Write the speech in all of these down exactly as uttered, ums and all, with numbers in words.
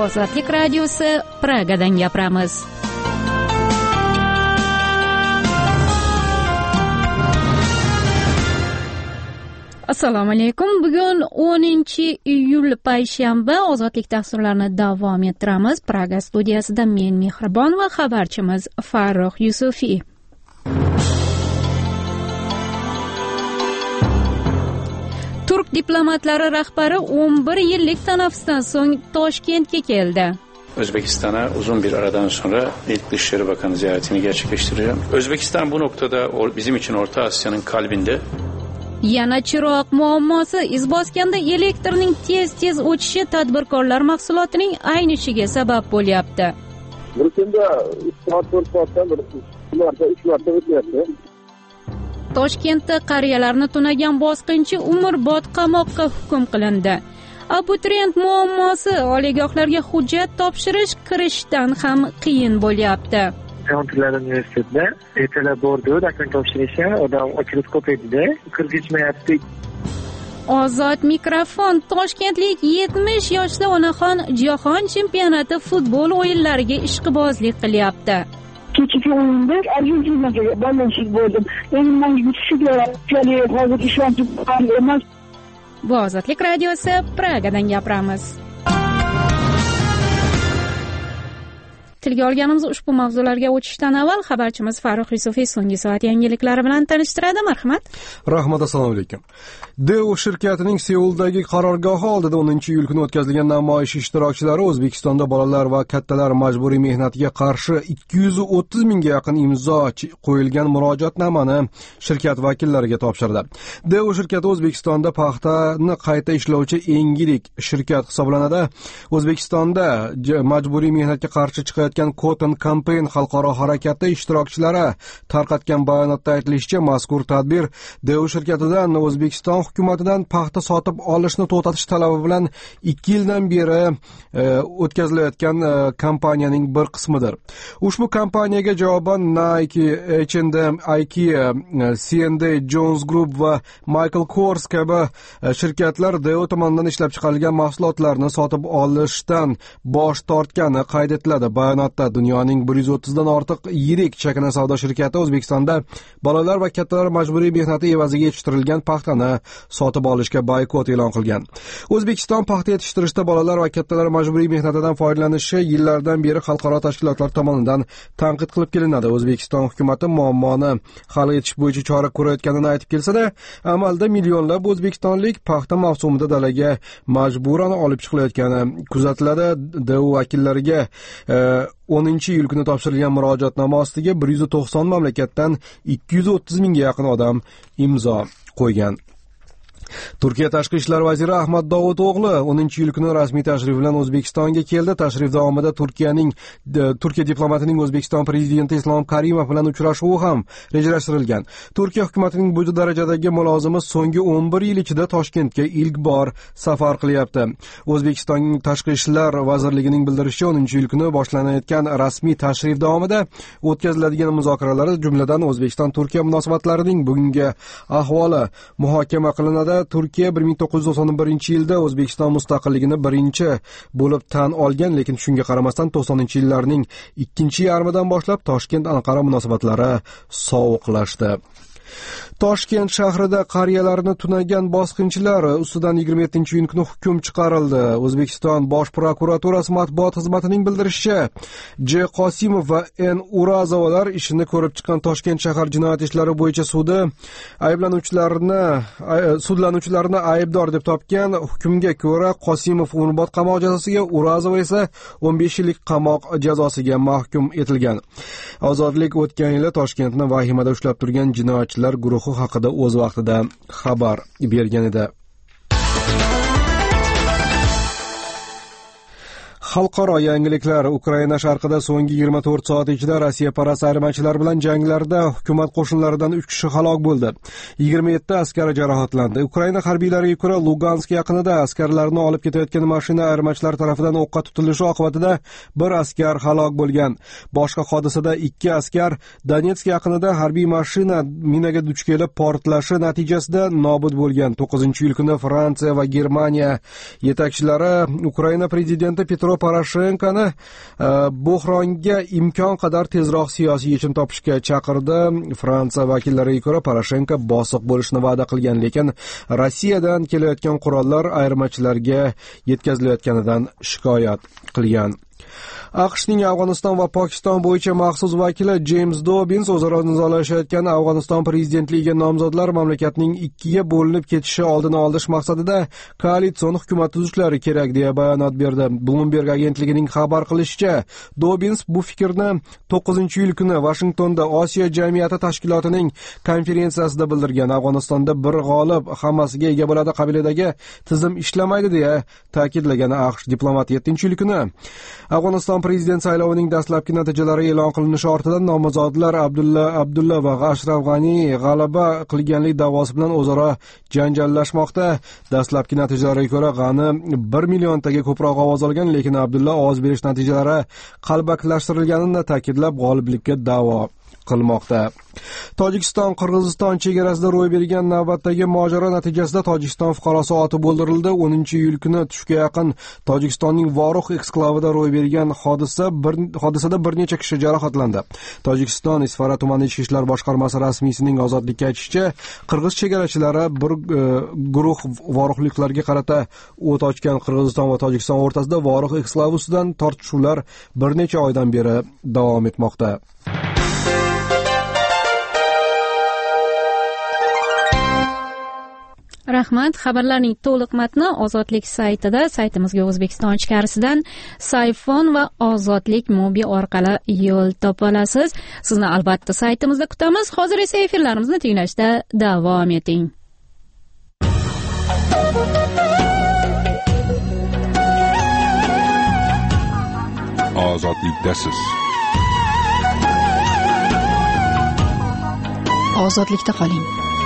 Ozodlik radiosi Pragadan gapiramiz. Assalomu alaykum. Bugun o'ninchi iyul payshanba. Ozodlik dasturlarini davom ettiramiz. Praga studiyasida men Mehribon va xabarchimiz Farruh Yusufiy. Turk diplomatlari rahbari o'n bir yillik tanaffusdan so'ng Toshkentga keldi. Özbekistan'a uzun bir aradan sonra ilk Dışişleri Bakanı ziyaretini gerçekleştireceğim. Özbekistan bu noktada bizim için Orta Asya'nın kalbinde. Yana chiroq muammosi iz bosganda elektrning tez-tez o'chishi tadbirkorlar mahsulotining aynishiga sabab bo'lyapti. Bir kunda uch soat to'rt soatdan bir marta uch marta o'tyapti. Toshkentda qariyalarni tunagan bosqinchi umrbod qamoqqa hukm qilindi. Abituriyent muammosi oliygohlarga hujjat topshirish kirishdan ham qiyin bo'lyapti. Kaunterlar universitetida ertalab bordi, dokument topshirishga odam ochilib ko'paydi-da, kirgizmayapti. Ozod mikrofon. Toshkentlik yetmish yoshli onaxon jahon chempionati futbol o'yinlariga ishqibozlik qilyapti. Kechki o'yinda Argentinaga ballonchilik bo'ldim. Elimdan kuchli keladi. Hozir ishonchim emas. Bu Ozodlik radiosi Pragadan gapiramiz. Tilga olganimiz ushbu mavzularga o'tishdan avval xabarchimiz Farruh Yusufiy so'nggi soat yangiliklari bilan tanishtiradi. Marhamat. Rahmat, assalomu alaykum. Deo shirkatining Seuldagi qarorgohi oldida o'ninchi iyul kuni o'tkazilgan namoyish ishtirokchilari O'zbekistonda bolalar va kattalar majburiy mehnatiga qarshi ikki yuz o'ttiz mingga yaqin imzo qo'yilgan murojaatnomani shirkat vakillariga topshirdi. Deo shirkati O'zbekistonda paxtani qayta ishlovchi eng yirik shirkat hisoblanadi. O'zbekistonda majburiy mehnatga qarshi chiqayotgan Cotton Campaign xalqaro harakati ishtirokchilari tarqatgan bayonotda aytilishicha, mazkur tadbir Deo shirkatidan O'zbekiston hukumatidan paxta sotib olishni to'xtatish talabi bilan ikki yildan beri e, o'tkazilayotgan e, kampaniyaning bir qismidir. Ushbu kampaniyaga javoban Nike, H and M, IKEA, C and A, Jones Group va Michael Kors kabi e, shirkatlar Deo tomonidan ishlab chiqarilgan mahsulotlarni sotib olishdan bosh tortgani qayd etiladi. Bayonotda dunyoning bir yuz o'ttizdan ortiq yirik chakana savdo shirkati O'zbekistonda bolalar va kattalar majburiy mehnati evaziga yetishtirilgan paxtani sotib olishga boykot e'lon qilgan. O'zbekiston paxta yetishtirishda bolalar va kattalar majburiy mehnatidan foydalanishi yillardan beri xalqaro tashkilotlar tomonidan tanqid qilib kelinadi. O'zbekiston hukumati muammoni hal etish bo'yicha chora ko'rayotganini aytib kelsa-da, amalda millionlab o'zbekistonlik paxta mavsumida dalaga majburan olib chiqilayotgani kuzatiladi. Deo vakillariga o'ninchi iyul kuni topshirilgan murojaatnoma ostiga bir yuz to'qson mamlakatdan ikki yuz o'ttiz mingga yaqin odam imzo qo'ygan. Turkiya tashqi ishlar vaziri Ahmad Davuto'g'li o'ninchi iyul kuni rasmiy tashrif bilan O'zbekistonga keldi. Tashrif davomida Turkiyaning Turkiya diplomatining O'zbekiston prezidenti Islom Karimov bilan uchrashuvi ham rejalashtirilgan. Turkiya hukumatining bu darajadagi mulozimi so'nggi o'n bir yil ichida Toshkentga ilk bor safar qilyapti. O'zbekistonning tashqi ishlar vazirligining bildirishicha, o'ninchi iyul kuni boshlanayotgan rasmiy tashrif davomida o'tkaziladigan muzokaralar, jumladan O'zbekiston Turkiya munosabatlarining bugungi ahvoli muhokama qilinadi. Turkiya bir ming to'qqiz yuz to'qson birinchi yilda O'zbekiston mustaqilligini birinchi bo'lib tan olgan, lekin shunga qaramasdan to'qsoninchi yillarning ikkinchi yarmidan boshlab Toshkent-Anqara munosabatlari sovuqlashdi. Toshkent shahrida qariyalarni tunagan bosqinchilar ustidan yigirma yettinchi iyun kuni hukm chiqarildi. O'zbekiston Bosh prokuraturasi matbuot xizmatining bildirishicha, J. Qosimov va N. Urazovalar ishini ko'rib chiqqan Toshkent shahar jinoyat ishlari bo'yicha sudi ayblanuvchilarni sudlanuvchilarni aybdor deb topgan. Hukmga ko'ra Qosimov umrbod qamoq jazosiga, Urazova esa o'n besh yillik qamoq jazosiga mahkum etilgan. Ozodlik o'tgan yili Toshkentni vahimada ushlab turgan jinoyatchilar guruhi haqida o'z vaqtida xabar bergan edi. Xalqaro yangiliklar. Ukraina sharqida so'nggi yigirma to'rt soat ichida Rossiya parast ayirmachilar bilan janglarda hukumat qo'shinlaridan uch kishi halok bo'ldi. yigirma yetti askar jarohatlandi. Ukraina harbiylariga ko'ra, Lugansk yaqinida askarlarni olib ketayotgan mashina ayirmachilar tomonidan o'qqa tutilishi oqibatida bir askar halok bo'lgan. Boshqa hodisada ikki askar Donetsk yaqinida harbiy mashina minaga duch kelib portlashi natijasida nobud bo'lgan. to'qqizinchi iyul kuni Fransiya va Germaniya yetakchilari Ukraina prezidenti Petro Poroshenkoni buhronga imkon qadar tezroq siyosiy yechim topishga chaqirdi. Fransiya vakillariga ko'ra, Poroshenko bosiq bo'lishni va'da qilgan, lekin Rossiyadan kelayotgan qurollar ayirmachilarga yetkazilayotganidan shikoyat qilgan. AQShning Afg'oniston va Pokiston bo'yicha maxsus vakili James Dobbins o'zaro nizolashayotgan Afg'oniston prezidentligiga nomzodlar mamlakatning ikkiga bo'linib ketishi oldini olish maqsadida koalitsion hukumat tuzishlari kerak deya bayonot berdi. Bloomberg agentligining xabar qilishicha, Dobbins bu fikrni to'qqizinchi iyul kuni Washingtonda Osiyo jamiyati tashkilotining konferensiyasida bildirgan. Afg'onistonda bir g'olib hammasiga ega bo'ladi qabilidagi tizim ishlamaydi deya ta'kidlagan AQSh diplomati yettinchi iyul kuni Afg'oniston prezident saylovining dastlabki natijalari e'lon qilinishi ortidan nomzodlar Abdulla Abdulla va Ashraf G'ani g'alaba qilganlik da'vosi bilan o'zaro janjallashmoqda. Dastlabki natijalarga ko'ra G'ani bir milliontaga ko'proq ovoz olgan, lekin Abdulla ovoz berish natijalari qalbakilashtirilganini ta'kidlab g'oliblikka da'vo qilmoqda. Tojikiston Qirg'iziston chegarasida ro'y bergan navbatdagi mojaro natijasida Tojikiston fuqarosi otib o'ldirildi. o'ninchi iyul kuni tushga yaqin Tojikistonning Vorux eksklavida ro'y bergan hodisa bir hodisada bir necha kishi jarohatlandi. Tojikiston Isfara tumani ichki ishlar boshqarmasi rasmiysining ozodlikka aytishicha, qirg'iz chegarachilari bir e, guruh voruxliklarga qarata o't ochgan. Qirg'iziston va Tojikiston o'rtasida Vorux eksklavi ustidan tortishuvlar bir necha oydan beri davom etmoqda. Rahmat. Xabarlarning to'liq matni Ozodlik saytida, saytimizga O'zbekiston ichkarisidan Sayfon va Ozodlik mobi orqali yo'l topa olasiz. Sizni albatta saytimizda kutamiz. Hozir esa efirlarimizni tinglashda davom eting. Ozodlikdasiz. Ozodlikda qoling.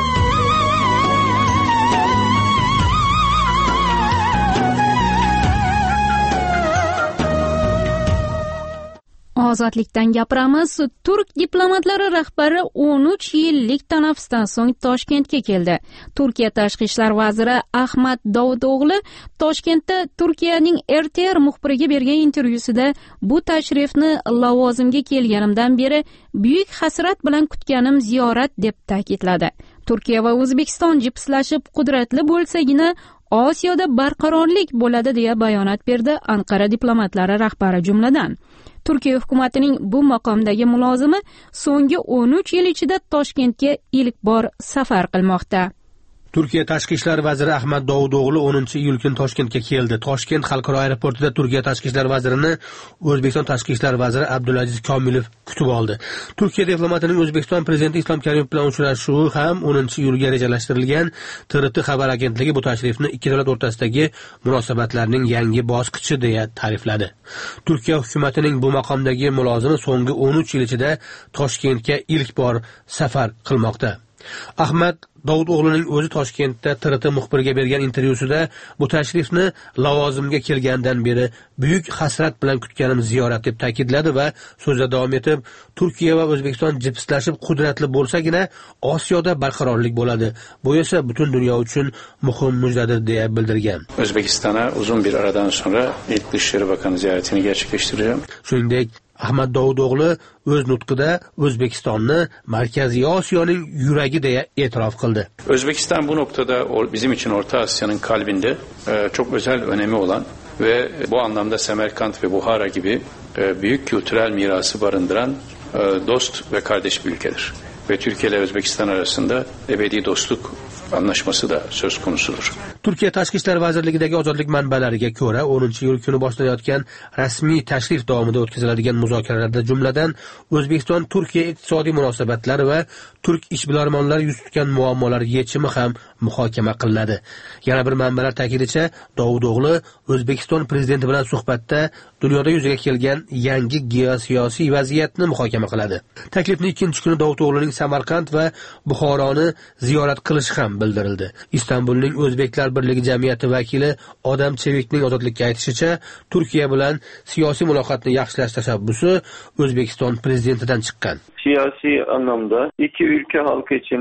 Ozodlikdan gapiramiz. Turk diplomatlari rahbari o'n uch yillik tanaffusdan so'ng Toshkentga keldi. Turkiya tashqi ishlar vaziri Ahmad Davuto'g'li Toshkentda Turkiyaning R T R muxbiriga bergan intervyusida bu tashrifni lavozimga kelganimdan beri buyuk hasrat bilan kutganim ziyorat deb ta'kidladi. Turkiya va O'zbekiston jipslashib qudratli bo'lsagina Osiyoda barqarorlik bo'ladi deya bayonot berdi Anqara diplomatlari rahbari jumladan. Turkiya hukumatining bu maqomdagi mulozimi so'nggi o'n uch yil ichida Toshkentga ilk bor safar qilmoqda. Turkiya tashqi ishlar vaziri Ahmad Davuto'g'li o'ninchi iyul kuni Toshkentga keldi. Toshkent xalqaro aeroportida Turkiya tashqi ishlar vazirini O'zbekiston tashqi ishlar vaziri Abdulaziz Komilov kutib oldi. Turkiya diplomatining O'zbekiston prezidenti Islom Karimov bilan uchrashuvi ham o'ninchi iyulga rejalashtirilgan. T R T xabar agentligi bu tashrifni ikki davlat o'rtasidagi munosabatlarning yangi bosqichi deya ta'rifladi. Turkiya hukumatining bu maqomdagi mulozimi so'nggi o'n uch yil ichida Toshkentga ilk bor safar qilmoqda. Ahmad Davuto'g'lining o'zi Toshkentda T R T muxbiriga bergan intervyusida bu tashrifni lavozimga kelgandan beri buyuk hasrat bilan kutganim ziyorat deb ta'kidladi va so'zida davom etib, Turkiya va O'zbekiston jipslashib qudratli bo'lsagina Osiyoda barqarorlik bo'ladi. Bu esa butun dunyo uchun muhim mujdadir deya bildirgan. O'zbekistonga uzun bir aradan sonra ilk Dışişleri Bakanı ziyaretini gerçekleştireceğim. Shuningdek, Ahmad Davuto'g'li o'z nutqida O'zbekistonni Markaziy Osiyoning yuragi deya e'tirof qildi. Özbekistan bu noktada bizim için Orta Asya'nın kalbinde çok özel önemi olan ve bu anlamda Semerkant ve Buhara gibi büyük kültürel mirası barındıran dost ve kardeş bir ülkedir. Ve Türkiye ile Özbekistan arasında ebedi dostluk anlaşması da söz konusudur. Turkiya tashqi ishlar vazirligidagi ozodlik manbalariga ko'ra o'ninchi iyul kuni boshlanayotgan rasmiy tashrif davomida o'tkaziladigan muzokaralarda jumladan O'zbekiston Turkiya iqtisodiy munosabatlari va turk ishbilarmonlari yuz tutgan muammolar yechimi ham muhokama qilinadi. Yana bir manbalar ta'kidicha, Davuto'g'li O'zbekiston prezidenti bilan suhbatda dunyoda yuzaga kelgan yangi geosiyosiy vaziyatni muhokama qiladi. Taklifning ikkinchi kuni Davuto'g'lining Samarqand va Buxoroni ziyorat qilishi ham bildirildi. Istanbulning O'zbeklar birligi jamiyati vakili Odam Chevikning ozodlikka aytishicha, Turkiya bilan siyosiy muloqotni yaxshilash tashabbusi O'zbekiston prezidentidan chiqqan. Siyasi anlamda iki ülke halkı içinde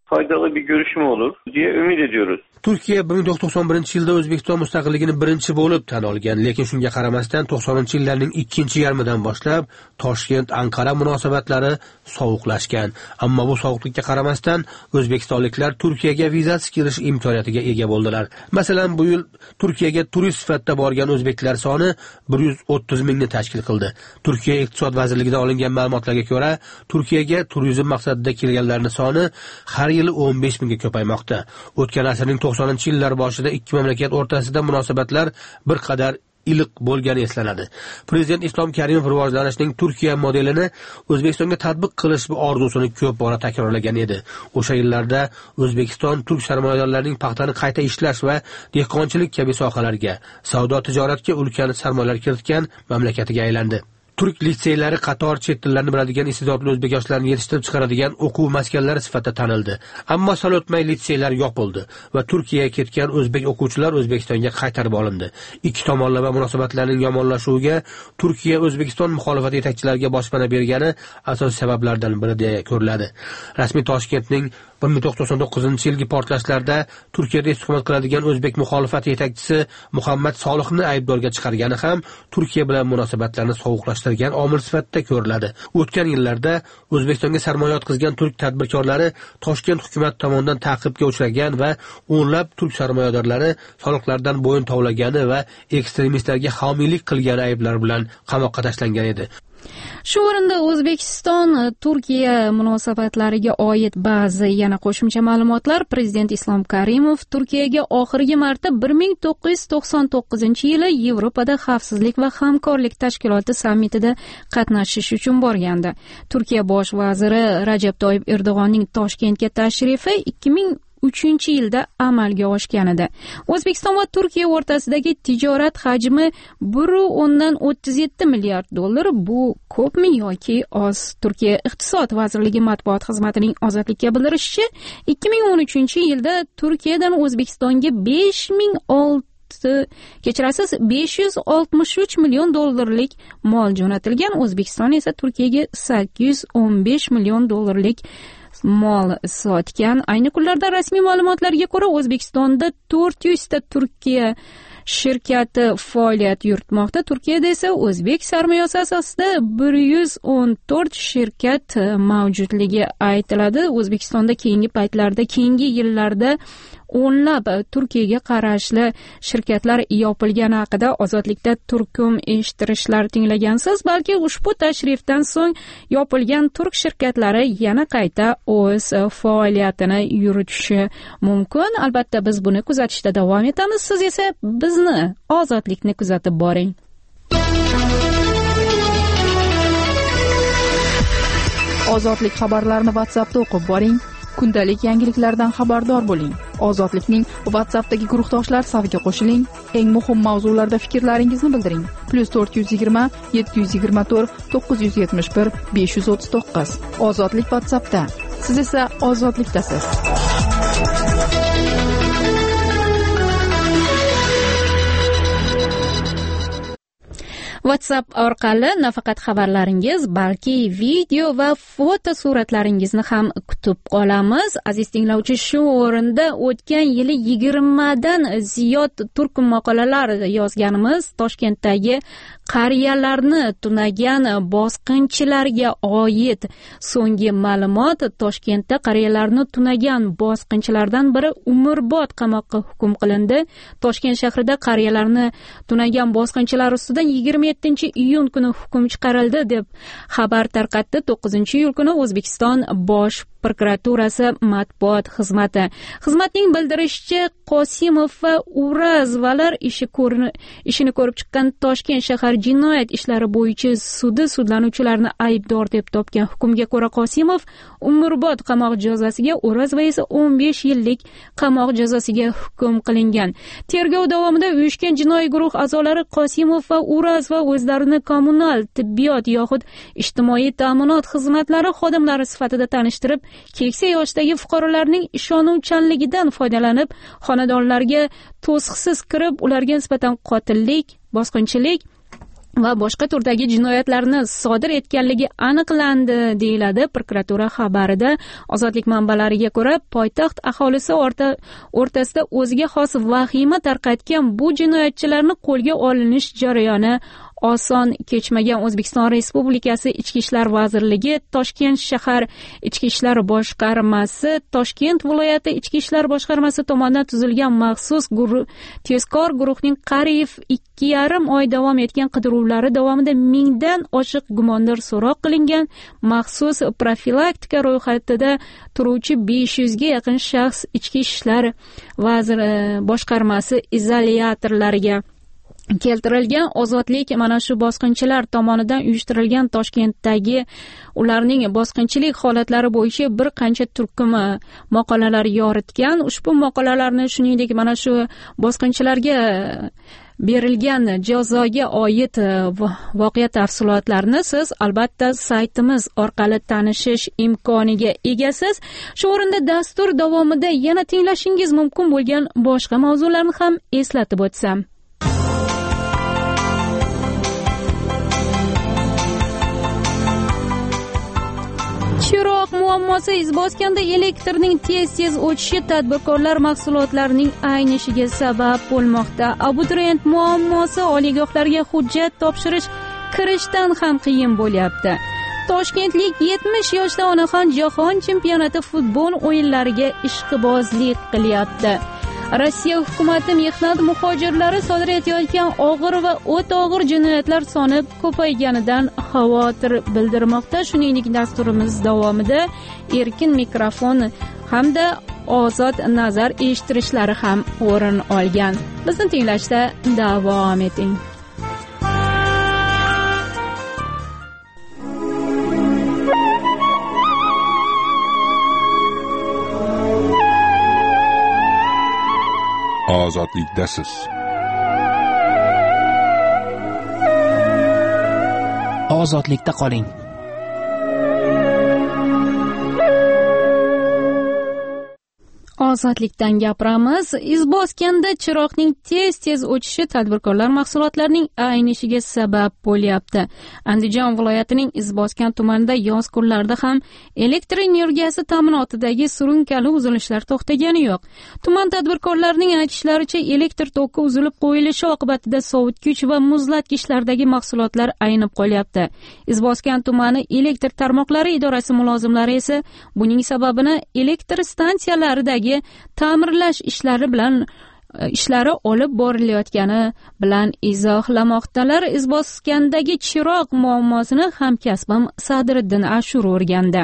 faydalı bir görüşme olur diye ümit ediyoruz. Turkiya bir ming to'qqiz yuz to'qson birinchi yilda O'zbekiston mustaqilligini birinchi bo'lib tan olgan, lekin shunga qaramasdan to'qsoninchi yillarning ikkinchi yarmidan boshlab Toshkent-Anqara munosabatlari sovuqlashgan. Ammo bu sovuqlikka qaramasdan o'zbekistonliklar Turkiyaga vizasiz kirish imkoniyatiga ega bo'ldilar. Masalan, bu yil Turkiyaga turist sifatida borgan o'zbeklar soni bir yuz o'ttiz mingni tashkil qildi. Turkiya iqtisod vazirligidan olingan ma'lumotlarga ko'ra, Turkiyaga turizm maqsadida kelganlarning soni har yili o'n besh mingga ko'paymoqda. O'tgan asrning to'qsoninchi yillar boshida ikki mamlakat o'rtasida munosabatlar bir qadar iliq bo'lgani eslanadi. Prezident Islom Karimov rivojlanishning Turkiya modelini O'zbekistonga tatbiq qilish orzusini ko'p bora takrorlagan edi. O'sha yillarda O'zbekiston turk sarmoyadorlarining paxtani qayta ishlash va dehqonchilik kabi sohalarga, savdo tijoratga ulkan sarmoyalar kiritgan mamlakatiga aylandi. Turk litseylari qator chet tillarini biladigan iste'dodli o'zbek yoshlarini yetishtirib chiqaradigan o'quv maskanlari sifatida tanildi. Ammo sal o'tmay litseylar yopildi va Turkiyaga ketgan o'zbek o'quvchilar O'zbekistonga qaytarib olindi. Ikki tomonlama munosabatlarning yomonlashuviga Turkiya O'zbekiston muxolifati yetakchilariga boshpana bergani asosiy sabablardan biri deya ko'riladi. Rasmiy Toshkentning bir ming to'qqiz yuz to'qson to'qqizinchi yilgi portlashlarda Turkiyada istiqomat qiladigan o'zbek muxolifati yetakchisi Muhammad Solihni aybdorga chiqargani ham Turkiya bilan munosabatlarni sovuqlashtirgan omil sifatida ko'riladi. O'tgan yillarda O'zbekistonga sarmoya yotqizgan turk tadbirkorlari Toshkent hukumati tomonidan ta'qibga uchragan va o'nlab turk sarmoyadorlari soliqlardan bo'yin tovlagani va ekstremistlarga homiylik qilgani ayblari bilan qamoqqa tashlangan edi. Shu o'rinda O'zbekiston Turkiya munosabatlariga oid ba'zi yana qo'shimcha ma'lumotlar. Prezident Islom Karimov Turkiyaga oxirgi marta bir ming to'qqiz yuz to'qson to'qqizinchi yili Yevropada xavfsizlik va hamkorlik tashkiloti sammitida qatnashish uchun borgandi. Turkiya bosh vaziri Rajab Toyyib Erdo'g'onning Toshkentga tashrifi ikki ming uchinchi yilda amalga oshgan edi. O'zbekiston va Turkiya o'rtasidagi tijorat hajmi bir o'ndan o'ttiz yetti milliard dollar. Bu ko'pmi yoki oz? Turkiya iqtisod vazirligi matbuot xizmatining Ozodlikka bildirishicha, ikki ming o'n uchinchi yilda Turkiyadan O'zbekistonga besh ming olti kechirasiz besh yuz oltmish uch million dollarlik mol jo'natilgan. O'zbekiston esa Turkiyaga sakkiz yuz o'n besh million dollarlik mol sotgan. Ayni kunlarda rasmiy ma'lumotlarga ko'ra O'zbekistonda to'rt yuz ta Turkiya shirkati faoliyat yuritmoqda. Turkiyada esa o'zbek sarmoyasi asosida bir yuz o'n to'rt shirkat mavjudligi aytiladi. O'zbekistonda keyingi paytlarda, keyingi yillarda o'nlab Turkiyaga qarashli shirkatlar yopilgani haqida Ozodlikda turkum eshittirishlar tinglagansiz. Balki ushbu tashrifdan so'ng yopilgan turk shirkatlari yana qayta o'z faoliyatini yuritishi mumkin. Albatta biz buni kuzatishda davom etamiz. Siz esa bizni Ozodlikni kuzatib boring. Ozodlik xabarlarini WhatsAppda o'qib boring. Kundalik yangiliklardan xabardor bo'ling. Ozodlikning WhatsAppdagi guruhdoshlar safiga qo'shiling. Eng muhim mavzularda fikrlaringizni bildiring. plus to'rt yuz yigirma yetti yuz yigirma to'rt to'qqiz yuz yetmish bir besh yuz o'ttiz to'qqiz. Ozodlik WhatsAppda. Siz esa ozodlikdasiz. WhatsApp orqali nafaqat xabarlaringiz, balki video va foto suratlaringizni ham kutib qolamiz. Aziz tinglovchi, shu o'rinda o'tgan yili yigirmadan ziyod turk maqolalar yozganimiz Toshkentdagi qariyalarni tunagan bosqinchilarga oid so'nggi ma'lumot. Toshkentda qariyalarni tunagan bosqinchilardan biri umrbod qamoqqa hukm qilindi. Toshkent shahrida qariyalarni tunagan bosqinchilar ustidan yigirma yettinchi iyun kuni hukm chiqarildi deb xabar tarqatdi. to'qqizinchi iyul kuni O'zbekiston bosh prokuraturasi matbuot xizmati. Xizmatning bildirishicha, Qosimov va Urazvalar ishi ko'rini ishini ko'rib chiqqan Toshkent shahar jinoyat ishlari bo'yicha sudi sudlanuvchilarni aybdor deb topgan. Hukmga ko'ra Qosimov umrbod qamoq jazosiga, Urazva esa o'n besh yillik qamoq jazosiga hukm qilingan. Tergov davomida uyushgan jinoiy guruh a'zolari Qosimov va Urazva o'zlarini kommunal, tibbiyot yoxud ijtimoiy ta'minot xizmatlari xodimlari sifatida tanishtirib, keksa yoshdagi fuqarolarning ishonuvchanligidan foydalanib, xonadonlarga to'siqsiz kirib, ularga nisbatan qotillik, bosqinchilik va boshqa turdagi jinoyatlarni sodir etganligi aniqlandi, deyiladi prokuratura xabarida. Ozodlik manbalariga ko'ra, poytaxt aholisi o'rtasida o'ziga xos vahima tarqatgan bu jinoyatchilarni qo'lga olinish jarayoni oson kechmagan. O'zbekiston Respublikasi Ichki ishlar vazirligi, Toshkent shahar Ichki ishlar boshqarmasi, Toshkent viloyati Ichki ishlar boshqarmasi tomonidan tuzilgan maxsus guruh, tezkor guruhning qariyb ikki yarim oy davom etgan qidiruvlari davomida mingdan oshiq gumondor so'roq qilingan. Maxsus profilaktika ro'yxatida turuvchi besh yuzga yaqin shaxs Ichki ishlar vaziri boshqarmasi izolyatorlariga keltirilgan. Ozodlik mana shu bosqinchilar tomonidan uyushtirilgan Toshkentdagi ularning bosqinchilik holatlari bo'yicha bir qancha turkum maqolalar yoritgan. Ushbu maqolalarni, shuningdek, mana shu bosqinchilarga berilgan jazoga oid voqea tafsilotlarini siz albatta saytimiz orqali tanishish imkoniga egasiz. Shu o'rinda dastur davomida yana tinglashingiz mumkin bo'lgan boshqa mavzularni ham eslatib o'tsam. Chiroq muammosi izbosganda elektrning tez-tez o'chishi tadbirkorlar mahsulotlarining aynishiga sabab bo'lmoqda. Abituriyent muammosi oliygohlarga hujjat topshirish kirishdan ham qiyin bo'lyapti. Toshkentlik yetmish yoshli onaxon jahon chempionati futbol o'yinlariga ishqibozlik qilyapti. Rossiya hukumati mehnat muhojirlari sodir etayotgan og'ir va o'ta og'ir jinoyatlar soni ko'payganidan xavotir bildirmoqda. Shuningdek, dasturimiz davomida erkin mikrofon hamda ozod nazar eshittirishlari ham o'rin olgan. Bizni tinglashda davom eting. Ozodlikdasiz. Ozodlikda qoling. Ozodlikdan gapiramiz. Izbosganda chiroqning tez-tez o'chishi tadbirkorlar mahsulotlarining aynishiga sabab bo'lyapti. Andijon viloyatining Izbosgan tumanida yoz kunlarida ham elektr energiyasi ta'minotidagi surunkali uzilishlar to'xtagani yo'q. Tuman tadbirkorlarining aytishlaricha, elektr toki uzilib qo'yilishi oqibatida sovutgich va muzlatgichlardagi mahsulotlar aynib qolyapti. Izbosgan tumani elektr tarmoqlari idorasi mulozimlari esa buning sababini elektr stansiyalaridagi ta'mirlash ishlari bilan ishlari olib borilayotgani bilan izohlamoqdalar. Izbosgandagi chiroq muammosini hamkasbim Sadriddin Ashur o'rgandi.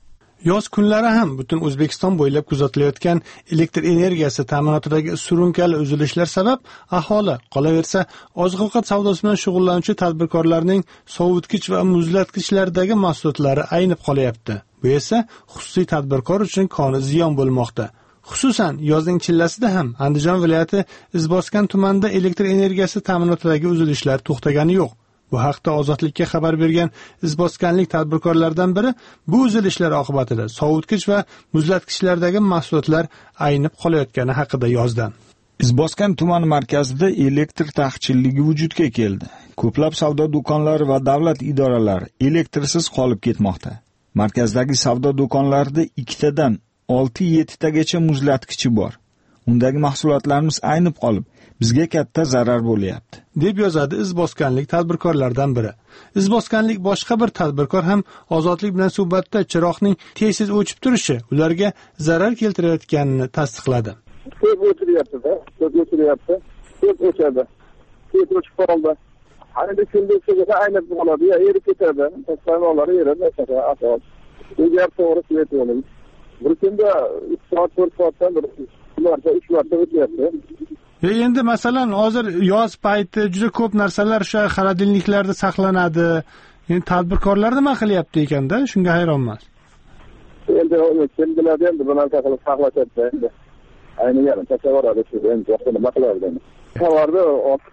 Yoz kunlari ham butun O'zbekiston bo'ylab kuzatilayotgan elektr energiyasi ta'minotidagi surunkali uzilishlar sabab aholi, qolaversa oziq-ovqat savdosi bilan shug'ullanuvchi tadbirkorlarning sovutgich va muzlatgichlardagi mahsulotlari aynib qolyapti. Bu esa xususiy tadbirkor uchun koni ziyon bo'lmoqda. Xususan, yozning chillasida ham Andijon viloyati Izbosgan tumanida elektr energiyasi ta'minotidagi uzilishlar to'xtagani yo'q. Bu haqda Ozodlikka xabar bergan izbosganlik tadbirkorlardan biri bu uzilishlar oqibatida sovutgich va muzlatgichlardagi mahsulotlar aynib qolayotgani haqida yozdi. Izbosgan tuman markazida elektr taqchilligi vujudga keldi. Ko'plab savdo do'konlari va davlat idoralari elektrsiz qolib ketmoqda. Markazdagi savdo do'konlarida ikkitadan olti yettitagacha muzlatgichi bor. Undagi mahsulotlarimiz aynib qolib, bizga katta zarar bo'lyapti, deb yozadi izbosganlik tadbirkorlardan biri. Izbosganlik boshqa bir tadbirkor ham Ozodlik bilan suhbatda chiroqning tez-tez o'chib turishi ularga zarar keltirayotganini tasdiqladi. Ko'p o'chiryapti-da, ko'p o'chiryapti, ko'p o'chadi. Ko'p o'chib qoldi. Endi kunduzga aynib qoladi, ya erib ketadi. Tasavvurlari erib ketadi, asos. Bu gap to'g'ri aytayotganim. Bir kunda uch soat, to'rt soatdan bir marta, uch marta o'tyapti. E endi masalan hozir yoz payti juda ko'p narsalar o'sha xaladilniklarda saqlanadi. Endi tadbirkorlar nima qilyapti ekanda? Shunga hayronman. Endi kim biladi, endi buni qilib saqlashadi endi. Ayni yarim tasavvuradi shu endi nima qiladi. Tovarda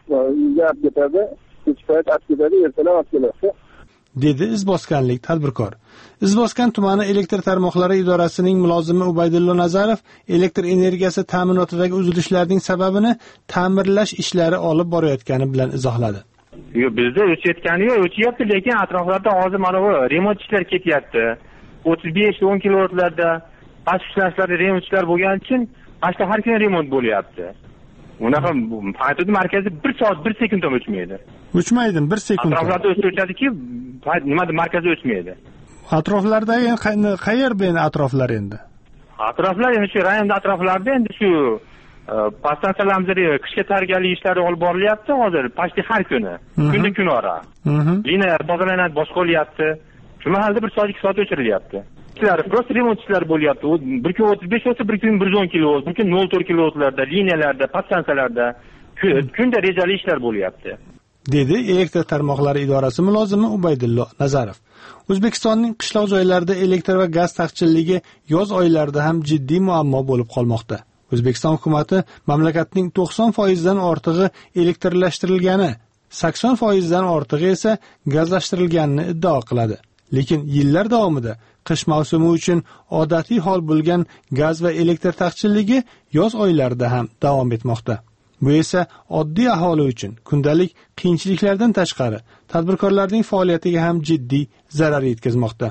uyga olib ketadi, kech payt olib ketadi, ertalab olib keladi. Dedi izbosganlik tadbirkor. Izbosgan tumani elektr tarmoqlari idorasining mulozimi Ubaydullo Nazarov elektr energiyasi ta'minotidagi uzilishlarning sababini ta'mirlash ishlari olib borayotgani bilan izohladi. Yo'q, bizda o'chayotgani yo'q, o'chyapti, lekin atroflarda hozir mana bu remont ishlari ketyapti. o'ttiz besh o'n kilovatlarda pastlashlari remont ishlari bo'lgani uchun pastda har kuni remont bo'lyapti. Unaqa faqat markazda bir soat bir sekund ham o'chmaydi. O'chmaydi, bir sekund. Atroflarda o'chadi-ki, nimada markazda o'chmaydi. Atroflardagi qayerda endi atroflar endi? Atroflar endi shu rayonda atroflarda endi shu pastansalarimizni qishga tayyorgarlik ishlari olib borilyapti hozir, pastda har kuni. Kunda kunora. Liniyalar tozalanadi, boshqa bo'lyapti. Shu mahalda bir soat ikki soat o'chirilyapti. Ishlar, prosta remont ishlari bo'lyapti. Bir kun o'ttiz besh bo'lsa, bir kun bir yuz o'n kilovolt, bir kun nol to'rt kilovoltlarda, liniyalarda, podstansiyalarda kunda rejali ishlar bo'lyapti. Dedi elektr tarmoqlari idorasi mulozimi Ubaydullo Nazarov. O'zbekistonning qishloq joylarida elektr va gaz taqchilligi yoz oylarida ham jiddiy muammo bo'lib qolmoqda. O'zbekiston hukumatı mamlakatning to'qson foiz dan ortig'i elektrlashtirilgani, sakson foiz dan ortig'i esa gazlashtirilganini iddao qiladi. Lekin yillar davomida qish mavsumi uchun odatiy hol bo'lgan gaz va elektr taqchilligi yoz oylarida ham davom etmoqda. Bu esa oddiy aholi uchun kundalik qiyinchiliklardan tashqari tadbirkorlarning faoliyatiga ham jiddiy zarar yetkazmoqda.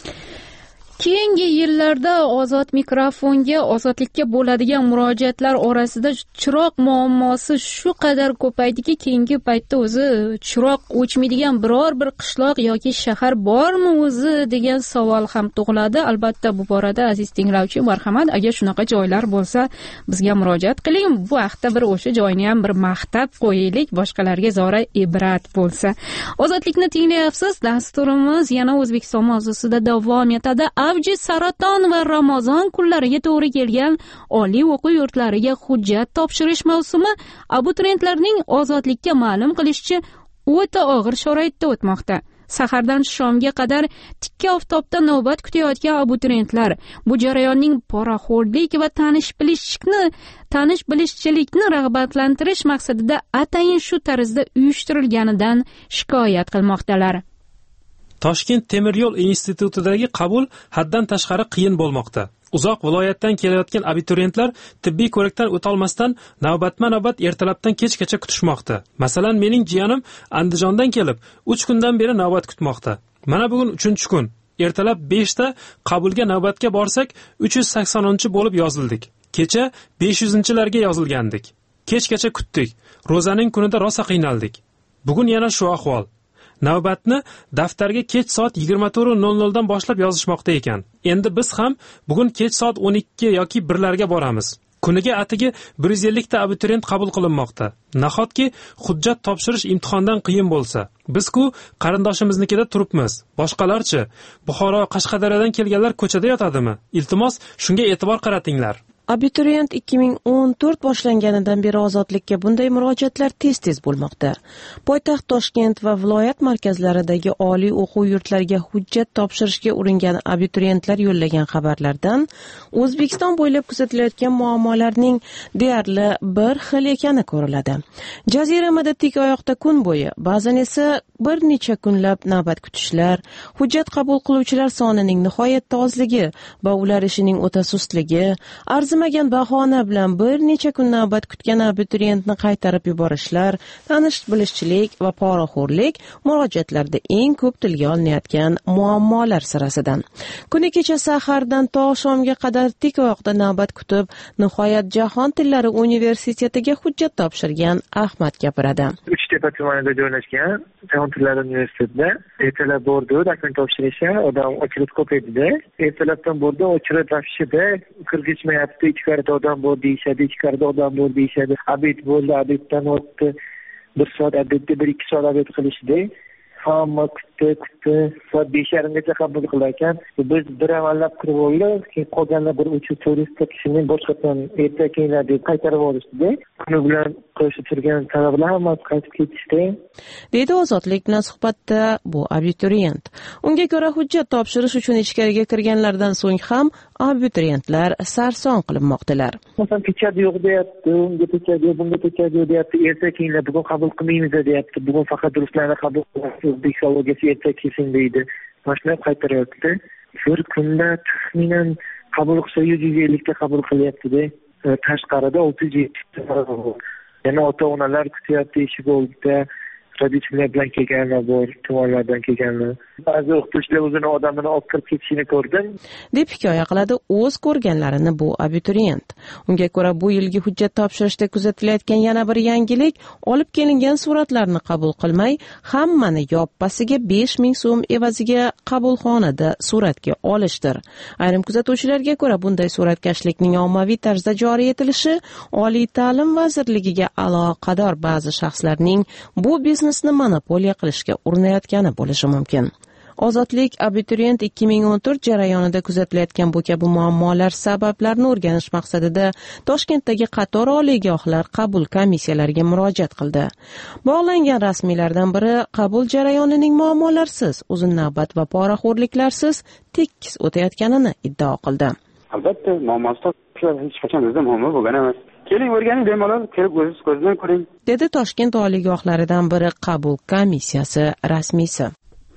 Keyingi yillarda ozod mikrofonga ozodlikka bo'ladigan murojaatlar orasida chiroq muammosi shu qadar ko'paydiki, keyingi paytda o'zi chiroq o'chmaydigan biror bir qishloq yoki shahar bormi o'zi degan savol ham tug'iladi. Albatta bu borada aziz tinglovchi, marhamat, agar shunaqa joylar bo'lsa bizga murojaat qiling. Bu haqda bir o'sha joyni ham bir maqtab qo'yaylik, boshqalarga zora ibrat bo'lsa. Ozodlikni tinglayapsiz. Dasturimiz yana O'zbekiston mavzusida davom etadi. Avji saraton va Ramazon kunlariga to'g'ri kelgan oliy o'quv yurtlariga hujjat topshirish mavsumi abituriyentlarning ozodlikka ma'lum qilishicha o'ta og'ir sharoitda o'tmoqda. Sahardan shomga qadar tikka oftobda navbat kutayotgan abituriyentlar bu jarayonning poraxo'rlik va tanish bilishlikni, tanish bilishchilikni rag'batlantirish maqsadida atayin shu tarzda uyushtirilganidan shikoyat qilmoqdalar. Toshkent temir yo'l institutidagi qabul haddan tashqari qiyin bo'lmoqda. Uzoq viloyatdan kelayotgan abituriyentlar tibbiy ko'rikdan o'tolmasdan navbatma-navbat ertalabdan kechgacha kutishmoqda. Masalan, mening jiyanim Andijondan kelib, uch kundan beri navbat kutmoqda. Mana bugun uchinchi kun. Ertalab beshda qabulga navbatga borsak, uch yuz saksoninchi bo'lib yozildik. Kecha besh yuzinchilarga yozilgandik. Kechgacha kutdik. Ro'zaning kunida rosa qiynaldik. Bugun yana shu ahvol. Navbatni daftarga kech soat yigirma to'rt nol nol dan boshlab yozishmoqda ekan. Endi biz ham bugun kech soat o'n ikki yoki birlarga boramiz. Kuniga atigi bir yuz ellik ta abituriyent qabul qilinmoqda. Nahotki hujjat topshirish imtihondan qiyin bo'lsa, biz-ku qarindoshimiznikida turibmiz. Boshqalarchi? Buxoro, Qashqadaryodan kelganlar ko'chada yotadimi? Iltimos, shunga e'tibor qaratinglar. Abituriyent ikki ming o'n to'rt boshlanganidan beri ozodlikka bunday murojaatlar tez-tez bo'lmoqda. Poytaxt Toshkent va viloyat markazlaridagi oliy o'quv yurtlariga hujjat topshirishga uringan abituriyentlar yo'llagan xabarlardan O'zbekiston bo'ylab kuzatilayotgan muammolarning deyarli bir xil ekani ko'riladi. Jaziramada tik oyoqda kun bo'yi, ba'zan esa bir necha kunlab navbat kutishlar, hujjat qabul qiluvchilar sonining nihoyatda ozligi va ular ishining o'ta sustligi, arzimagan bahona bilan bir necha kun navbat kutgan abituriyentni qaytarib yuborishlar, tanish bilishchilik va poraxo'rlik murojaatlarda eng ko'p tilga olinayotgan muammolar sirasidan. Kuni kecha sahardan to shomga qadar tik oyoqda navbat kutib, nihoyat Jahon tillari universitetiga hujjat topshirgan Ahmad gapiradi. Uchtepa tumanida joylashgan Jahon tillari universitetida ertalab bordi, dokument topshirishga odam ochilib ko'paydi-da. Ertalabdan bordi, ochilib topshirdi, kirgizmayapti, ichkarida odam bor deyishadi, ichkarida odam bor deyishadi. Abid bo'ldi, abiddan o'tdi. Bir soat abidda, bir ikki soat abid qilishdi. Hamma kutdi, kutdi. Soat besh yarimgacha qabul qilarkan, biz bir amallab kirib oldik. Keyin qolganlar bir uch to'rtta kishini boshqatdan erta keyinlar deb qaytarib olishdi. Kuni bilan qo'shib turgan talablar hammasi qaytib ketishdi. Deydi ozodlik bilan suhbatda bu abituriyent. Unga ko'ra hujjat topshirish uchun ichkariga kirganlardan so'ng ham abituriyentlar sarson qilinmoqdalar. Masalan, pechat yo'q deyapti, unga pechat yo'q, bunga pechat yo'q deyapti. Erta keyinlar bugun qabul qilmaymiz deyapti. Bugun faqat ruslarni qabul qilamiz, o'zbekistongacha erta kelsin deydi. Mashina qaytaryapti. Bir kunda taxminan qabul qilsa yuz ellik ta qabul qilyapti-da. Tashqarida o'ttiz yetti ta. Yana ota-onalar kutyapti eshik oldida. Roditlar bilan kelganlar bor, tumanlardan kelganlar. Ba'zi o'qituvchilar o'zini odamini olib kirib ketishini ko'rdim, deb hikoya qiladi o'z ko'rganlarini bu abituriyent. Unga ko'ra bu yilgi hujjat topshirishda kuzatilayotgan yana bir yangilik olib kelingan suratlarni qabul qilmay, hammani yoppasiga besh ming so'm evaziga qabulxonada suratga olishdir. Ayrim kuzatuvchilarga ko'ra bunday suratkashlikning ommaviy tarzda joriy etilishi Oliy ta'lim vazirligiga aloqador ba'zi shaxslarning bu biznesni monopoliya qilishga urinayotgani bo'lishi mumkin. Ozodlik abituriyent ikki ming o'n to'rt jarayonida kuzatilayotgan bu kabi muammolar sabablarini o'rganish maqsadida Toshkentdagi qator oliygohlar qabul komissiyalariga murojaat qildi. Bog'langan rasmiylardan biri qabul jarayonining muammolarsiz, uzun navbat va poraxo'rliklarsiz tekis o'tayotganini iddao qildi. Albatta, muammosi hech qachon bizda muammo bo'lgan emas. Keling o'rganing, bemalol kelib o'zingiz ko'z bilan ko'ring, dedi Toshkent oliygohlaridan biri qabul komissiyasi rasmiysi.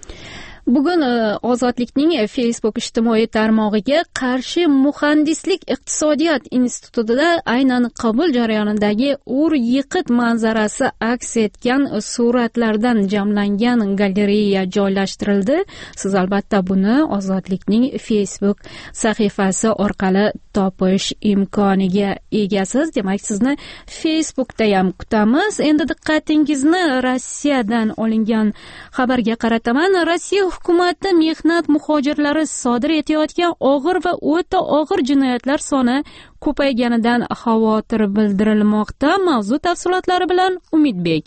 Bugun Ozodlikning Facebook ijtimoiy tarmog'iga qarshi muhandislik iqtisodiyot institutida aynan qabul jarayonidagi ur yiqit manzarasi aks etgan suratlardan jamlangan galereya joylashtirildi. Siz albatta buni Ozodlikning Facebook sahifasi orqali topish imkoniga egasiz. Demak, sizni Facebookda ham kutamiz. Endi diqqatingizni Rossiyadan olingan xabarga qarataman. Rossiya hukumati mehnat muhojirlari sodir etayotgan og'ir va o'ta og'ir jinoyatlar soni ko'payganidan xavotir bildirilmoqda. Mavzu tafsilotlari bilan Umidbek.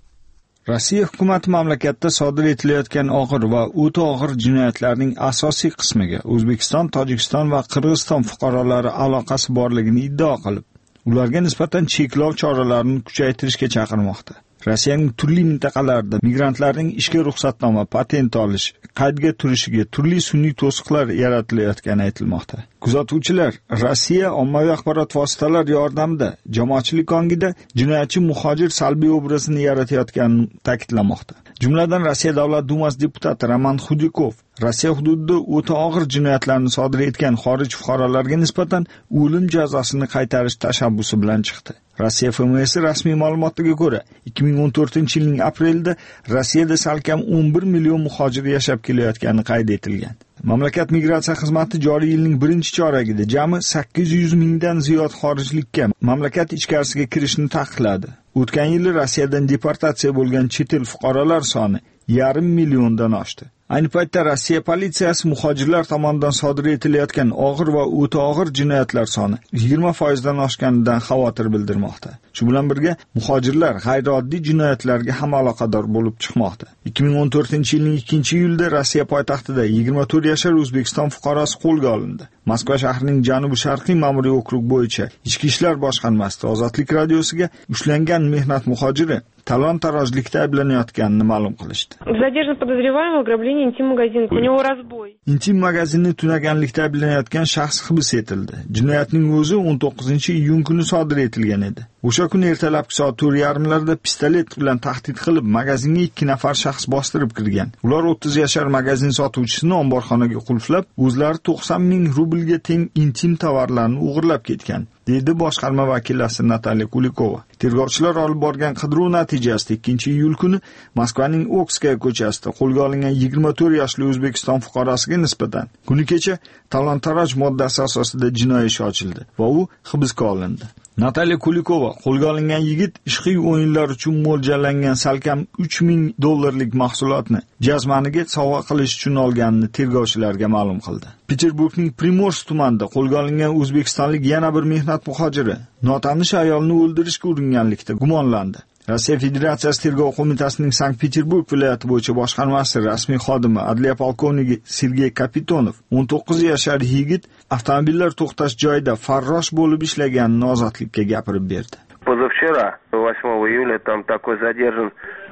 Rossiya hukumati mamlakatda sodir etilayotgan og'ir va o'ta og'ir jinoyatlarning asosiy qismiga O'zbekiston, Tojikiston va Qirg'iziston fuqarolari aloqasi borligini iddao qilib, ularga nisbatan cheklov choralarini kuchaytirishga chaqirmoqda. Rossiyaning turli mintaqalarida migrantlarning ishga ruxsatnoma, patent olish, qaydga turishiga turli sun'iy to'siqlar yaratilayotgani aytilmoqda. Kuzatuvchilar Rossiya ommaviy axborot vositalari yordamida jamoatchilik ongida jinoyatchi muhojir salbiy obrazini yaratayotganini ta'kidlamoqda. Jumladan Rossiya Davlat dumasi deputati Roman Xudikov Rossiya hududida o'ta og'ir jinoyatlarni sodir etgan xorij fuqarolariga nisbatan o'lim jazosini qaytarish tashabbusi bilan chiqdi. Rossiya F M S rasmiy ma'lumotiga ko'ra, ikki ming o'n to'rtinchi yilning aprelida Rossiyada salkam o'n bir million muhojir yashab kelayotgani qayd etilgan. Mamlakat migratsiya xizmati joriy yilning birinchi choragida jami sakkiz yuz mingdan ziyod xorijlikka mamlakat ichkarisiga kirishni taqiqladi. O'tgan yili Rossiyadan deportatsiya bo'lgan chet el fuqarolar soni yarim milliondan oshdi. Ayni paytda Rossiya politsiyasi muhojirlar tomonidan sodir etilayotgan og'ir va o'ta og'ir jinoyatlar soni yigirma foizdan oshganidan xavotir bildirmoqda. Shu bilan birga muhojirlar g'ayrioddiy jinoyatlarga ham aloqador bo'lib chiqmoqda. ikki ming o'n to'rtinchi yilning ikkinchi iyulida Rossiya poytaxtida yigirma to'rt yashar O'zbekiston fuqarosi qo'lga olindi. Moskva shahrining janubi-sharqiy ma'muriy okrug bo'yicha Ichki ishlar boshqarmasida Ozodlik radiosiga ushlangan mehnat muhojiri talon-tarojlikda ayblanayotganini ma'lum qilishdi. Задержан подозреваемый в ограблении интим-магазина. У него разбой. Intim magazinni tunaganlikda ayblanayotgan shaxs hibs etildi. Jinoyatning o'zi o'n to'qqizinchi iyun kuni sodir etilgan edi. O'sha kuni ertalabki soat to'rt yarim larda pistolet bilan tahdid qilib magazinga ikki nafar shaxs bostirib kirgan. Ular o'ttiz yashar magazin sotuvchisini omborxonaga qulflab, o'zlari to'qson ming rublga teng intim tovarlarni o'g'irlab ketgan, dedi boshqarma vakilasi Nataliya Kulikova. Tergovchilar olib borgan qidiruv natijasida ikkinchi iyul kuni Moskvaning Okskaya ko'chasida qo'lga olingan yigirma to'rt yoshli O'zbekiston fuqarosiga nisbatan kuni kecha talon-taroj moddasi asosida jinoiy ish ochildi va u hibsga olindi. Nataliya Kulikova qo'lga olingan yigit ishqiy o'yinlar uchun mo'ljallangan salkam uch ming dollarlik mahsulotni jazmaniga sovg'a qilish uchun olganini tergovchilarga ma'lum qildi. Peterburgning Primorsk tumanida qo'lga olingan o'zbekistonlik yana bir mehnat muhojiri notanish ayolni o'ldirishga uringanlikda gumonlandi. Rossiya Federatsiyasi Tergov qo'mitasining Sankt-Peterburg viloyati bo'yicha boshqarmasi rasmiy xodimi adliya polkovniki Sergey Kapitonov o'n to'qqiz yashar yigit avtomobillar to'xtash joyida farrosh bo'lib ishlaganini Ozodlikka gapirib berdi. Позавчера, восьмого июля, там такой задержан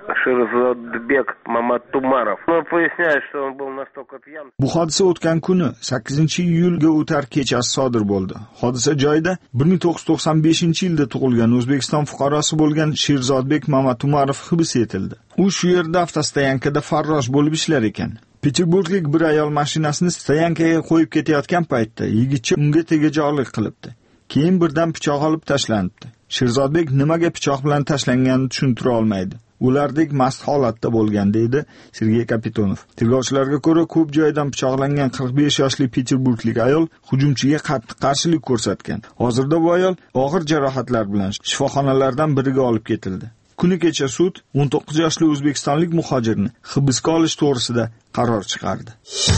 Shirzodbek Mamattumarov. Он поясняет, что он был настолько пьян. Bu hodisa o'tgan kuni sakkizinchi iyulga o'tar kechasi sodir bo'ldi. Hodisa joyida bir ming to'qqiz yuz to'qson beshinchi yilda tug'ilgan O'zbekiston fuqarosi bo'lgan Shirzodbek Mamattumarov hibs etildi. U shu yerda avtostoyankada farrosh bo'lib ishlar ekan. Peterburglik bir ayol mashinasini stoyankaga qo'yib ketayotgan paytda yigitcha unga tegajog'lik qilibdi. Keyin birdan pichoq olib tashlandi. Shirzodbek nimaga pichoq bilan tashlanganini tushuntira olmaydi. ulardek mast holatda bo'lgan, deydi Sergey Kapitonov. Tergovchilarga ko'ra, ko'p joydan pichoqlangan qirq besh yoshli peterburglik ayol hujumchiga qattiq qarshilik ko'rsatgan. Hozirda bu ayol og'ir jarohatlar bilan shifoxonalardan biriga olib ketildi. Kuni kecha sud o'n to'qqiz yoshli o'zbekistonlik muhojirni hibsga olish to'g'risida qaror chiqardi.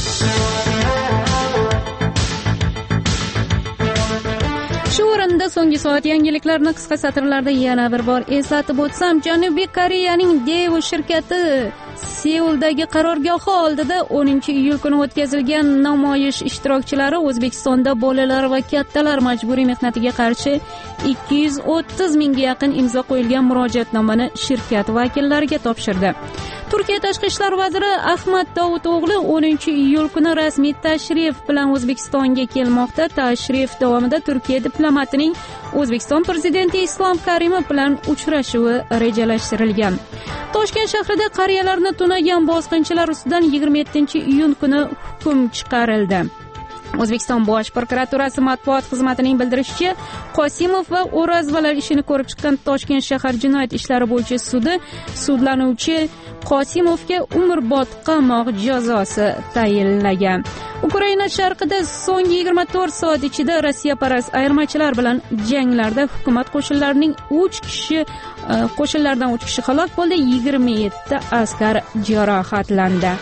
Shu o'rinda so'nggi soat yangiliklarni qisqa satrlarda yana bir bor eslatib o'tsam, Janubiy Koreyaning Daewoo shirkati Seuldagi qarorgohi oldida o'ninchi iyul kuni o'tkazilgan namoyish ishtirokchilari O'zbekistonda bolalar va kattalar majburiy mehnatiga qarshi ikki yuz o'ttiz mingga yaqin imzo qo'yilgan murojaatnomani shirkat vakillariga topshirdi. Turkiya tashqi ishlar vaziri Ahmad Davuto'g'li o'ninchi iyul kuni rasmiy tashrif bilan O'zbekistonga kelmoqda. Tashrif davomida Turkiya diplomatining O'zbekiston prezidenti Islom Karimov bilan uchrashuvi rejalashtirilgan. Toshkent shahrida qariyalarni tunagan bosqinchilar ustidan yigirma yettinchi iyun kuni hukm chiqarildi. O'zbekiston Bosh prokuraturasi matbuot xizmatining bildirishicha, Qosimov va O'razvalar ishini ko'rib chiqqan Toshkent shahar jinoyat ishlari bo'yicha sudi sudlanuvchi Qosimovga umrbod qamoq jazosi tayinlagan. Ukraina sharqida so'nggi yigirma to'rt soat ichida Rossiyaparast ayirmachilar bilan janglarda hukumat qo'shinlarining uch kishi qo'shinlardan uch kishi halok bo'ldi, yigirma yetti askar jarohatlandi.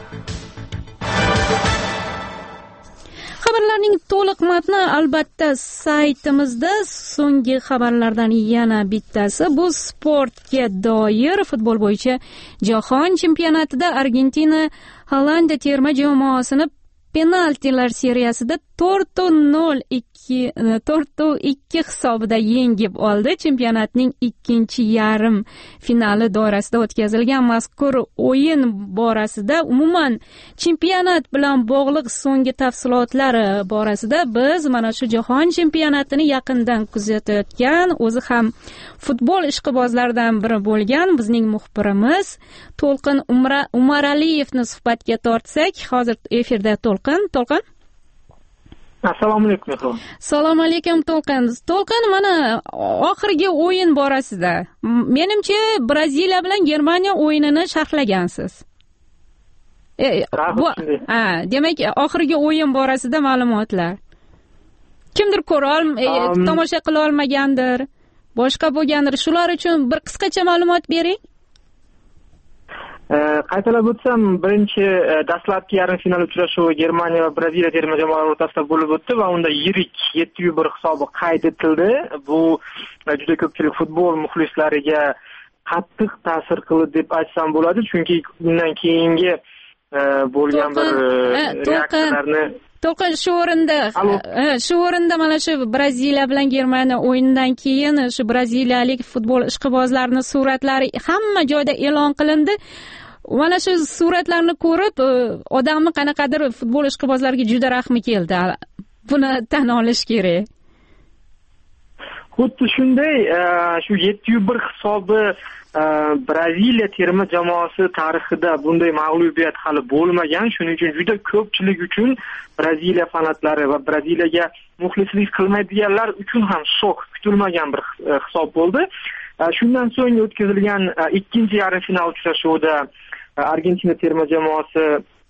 Xabarlarning to'liq matni albatta saytimizda. So'nggi xabarlardan yana bittasi bu sportga doir. Futbol bo'yicha jahon chempionatida Argentina Hollandiya terma jamoasini penaltilar seriyasida to'rt nol ikki hisobida yengib oldi. Chempionatning ikkinchi yarim finali doirasida o'tkazilgan mazkur o'yin borasida, umuman chempionat bilan bog'liq so'nggi tafsilotlar borasida biz mana shu jahon chempionatini yaqindan kuzatayotgan, o'zi ham futbol ishqibozlaridan biri bo'lgan bizning muxbirimiz To'lqin Umaraliyevni suhbatga tortsak, hozir efirda To'lqin, To'lqin. Assalomu alaykum. Assalomu alaykum To'lqin. To'lqin, mana oxirgi o'yin borasida, menimcha Braziliya bilan Germaniya o'yinini sharhlagansiz. E, bu, ha, demak, oxirgi o'yin borasida ma'lumotlar. Kimdir ko'ra ol, e, um, tomosha qila olmagandir, boshqa bo'lgandir. Shular uchun bir qisqacha ma'lumot bering. Qaytalab o'tsam, birinchi dastlabki yarim final uchrashuvi Germaniya va Braziliya terma jamoalari o'rtasida bo'lib o'tdi va unda yirik yetti bir hisobi qayd etildi. Bu juda ko'pchilik futbol muxlislariga qattiq ta'sir qildi deb aytsam bo'ladi, chunki bundan keyingi bo'lgan bir reaksiyalarni To'lqin, shu o'rinda shu o'rinda mana shu Braziliya bilan Germaniya o'yinidan keyin shu braziliyalik futbol ishqibozlarining suratlari hamma joyda e'lon qilindi. Mana shu suratlarni ko'rib, odamni qanaqadir futbol ishqibozlariga juda rahmi keldi. Buni tan olish kerak. Xuddi shunday, shu yetti bir hisobi Braziliya terma jamoasi tarixida bunday mag'lubiyat hali bo'lmagan. Shuning uchun juda ko'pchilik uchun Braziliya fanatlari va Braziliyaga muxlislik qilmaydiganlar uchun ham shok, kutilmagan bir hisob bo'ldi. Shundan so'ng o'tkazilgan ikkinchi yarim final uchrashuvida Argentina terma jamoasi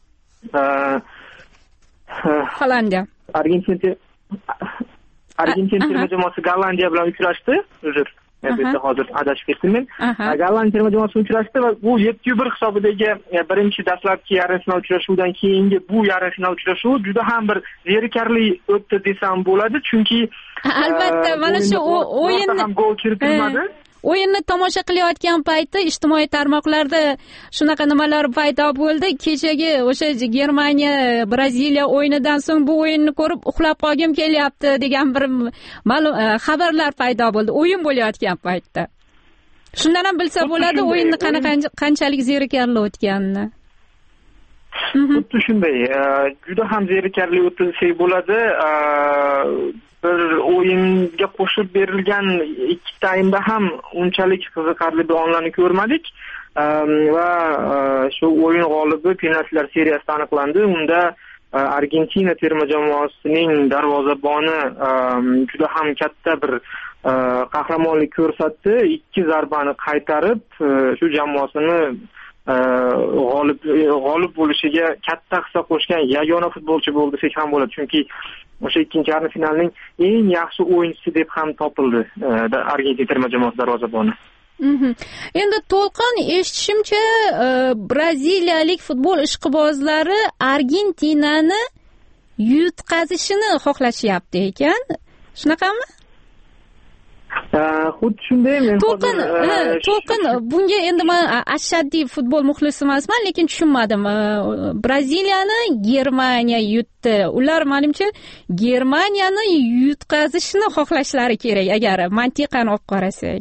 Hollandiya Argentina Argentina terma jamoasi Gollandiya bilan uchrashdi. Uzr. Elbette hozir adashib ketdim men. Gollandiya terma jamoasi uchrashdi va bu yetti bir hisobidagi birinchi dastlabki yarim final uchrashuvidan keyingi bu yarim final uchrashuvi juda ham bir zerikarli o'tdi desam bo'ladi, chunki albatta mana shu o'yinni ham gol kiritilmadi. O'yinni tomosha qilayotgan paytda ijtimoiy tarmoqlarda shunaqa nimalar paydo bo'ldi. Kechagi o'sha Germaniya Braziliya o'yinidan so'ng bu o'yinni ko'rib uxlab qolgim kelyapti degan bir ma'lum xabarlar paydo bo'ldi o'yin bo'layotgan paytda. Shundan ham bilsa bo'ladi o'yinni qanaqa qanchalik zerikarli o'tganini. Xuddi shunday, juda ham zerikarli o'tdi desak bo'ladi. Bir o'yinga qo'shib berilgan ikki taymda ham unchalik qiziqarli onlarni ko'rmadik va shu o'yin g'olibi penaltilar seriyasida aniqlandi. Unda Argentina terma jamoasining darvozaboni juda ham katta bir qahramonlik ko'rsatdi. Ikki zarbani qaytarib shu jamoasini g'olib g'olib bo'lishiga katta hissa qo'shgan yagona futbolchi bo'ldi desak ham bo'ladi. Chunki o'sha ikkinchi yarim finalning eng yaxshi o'yinchisi deb ham topildi Argentina terma jamoasi darvozaboni. Endi to'lqin eshitishimcha braziliyalik futbol ishqibozlari Argentinani yutqazishini xohlashyapti ekan. Shunaqami? Xuddi shunday. Men to'lqin to'lqin bunga endi men ashaddiy futbol muxlisi emasman, lekin tushunmadim. Braziliyani Germaniya yutdi. Ular menimcha Germaniyani yutqazishni xohlashlari kerak agar mantiqan olib qarasak.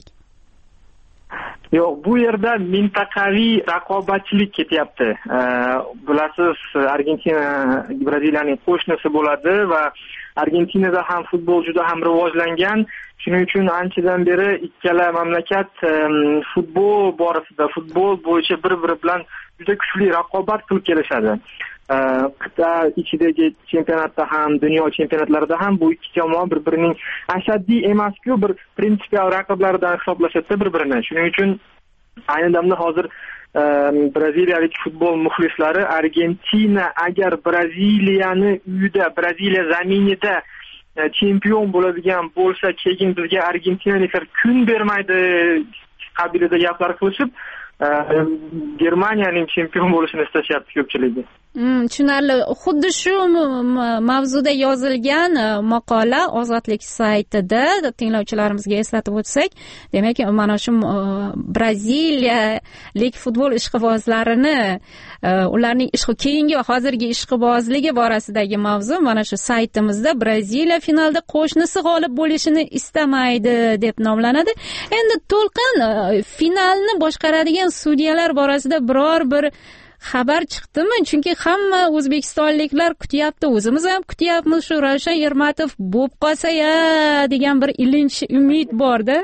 Yo'q, bu yerda mintaqaviy raqobatchilik ketyapti. Bilasiz, Argentina Braziliyaning qo'shnisi bo'ladi va Argentinada ham futbol juda ham rivojlangan. Shuning uchun anchadan beri ikkala mamlakat futbol borasida, futbol bo'yicha bir-biri bilan juda kuchli raqobat qilib kelishadi. Qit'a ichidagi chempionatda ham, dunyo chempionatlarida ham bu ikki jamoa bir-birining ashaddiy emas-ku, bir prinsipial raqiblaridan hisoblashadi bir-birini. Shuning uchun ayni damda hozir braziliyalik futbol muxlislari Argentina agar Braziliyani uyida, Braziliya zaminida chempion bo'ladigan bo'lsa, keyin bizga Argentinaliklar kun bermaydi qabilida gaplar qilishib, Germaniyaning chempion bo'lishini istashyapti ko'pchiligi. Tushunarli. Xuddi shu mavzuda yozilgan maqola Ozodlik saytida tinglovchilarimizga eslatib o'tsak, demak, mana shu braziliyalik futbol ishqibozlarini, ularning ishqi keyingi va hozirgi ishqibozligi borasidagi mavzu mana shu saytimizda Braziliya finalda qo'shnisi g'olib bo'lishini istamaydi deb nomlanadi. Endi to'lqin finalni boshqaradigan sudyalar borasida biror bir xabar chiqdimi? Chunki hamma o'zbekistonliklar kutyapti, o'zimiz ham kutyapmiz, shu Ravshan Ermatov bo'lib qolsa-ya degan bir ilinj umid borda.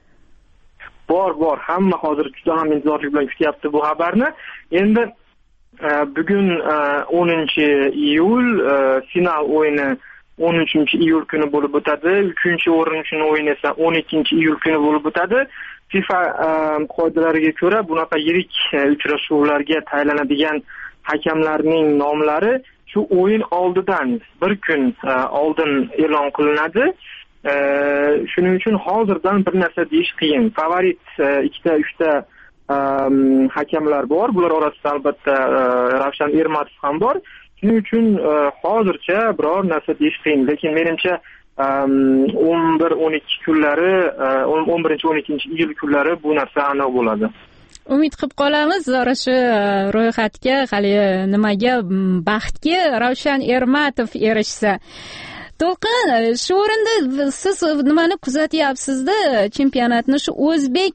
Bor, bor. Hamma hozir juda ham intizorlik bilan kutyapti bu xabarni. Endi bugun o'ninchi iyul final o'yini o'n uchinchi iyul kuni bo'lib o'tadi. uchinchi o'rin uchun o'yin esa o'n ikkinchi iyul kuni bo'lib o'tadi. FIFA qoidalariga ko'ra bunaqa yirik uchrashuvlarga tayinlanadigan hakamlarning nomlari shu o'yin oldidan bir kun oldin e'lon qilinadi. Shuning uchun hozirdan bir narsa deyish qiyin. Favorit ikkita uchta hakamlar bor. Bular orasida albatta Ravshan Ermatov ham bor. Shuning uchun hozircha biror narsa deyish qiyin, lekin menimcha o'n bir o'n ikki kunlari, o'n birinchi o'n ikkinchi iyul kunlari bu narsa aniq bo'ladi. Umid qilib qolamiz zora shu ro'yxatga, hali nimaga, baxtga Ravshan Ermatov erishsa. To'lqin, shu o'rinda siz nimani kuzatyapsiz-da, chempionatni, shu o'zbek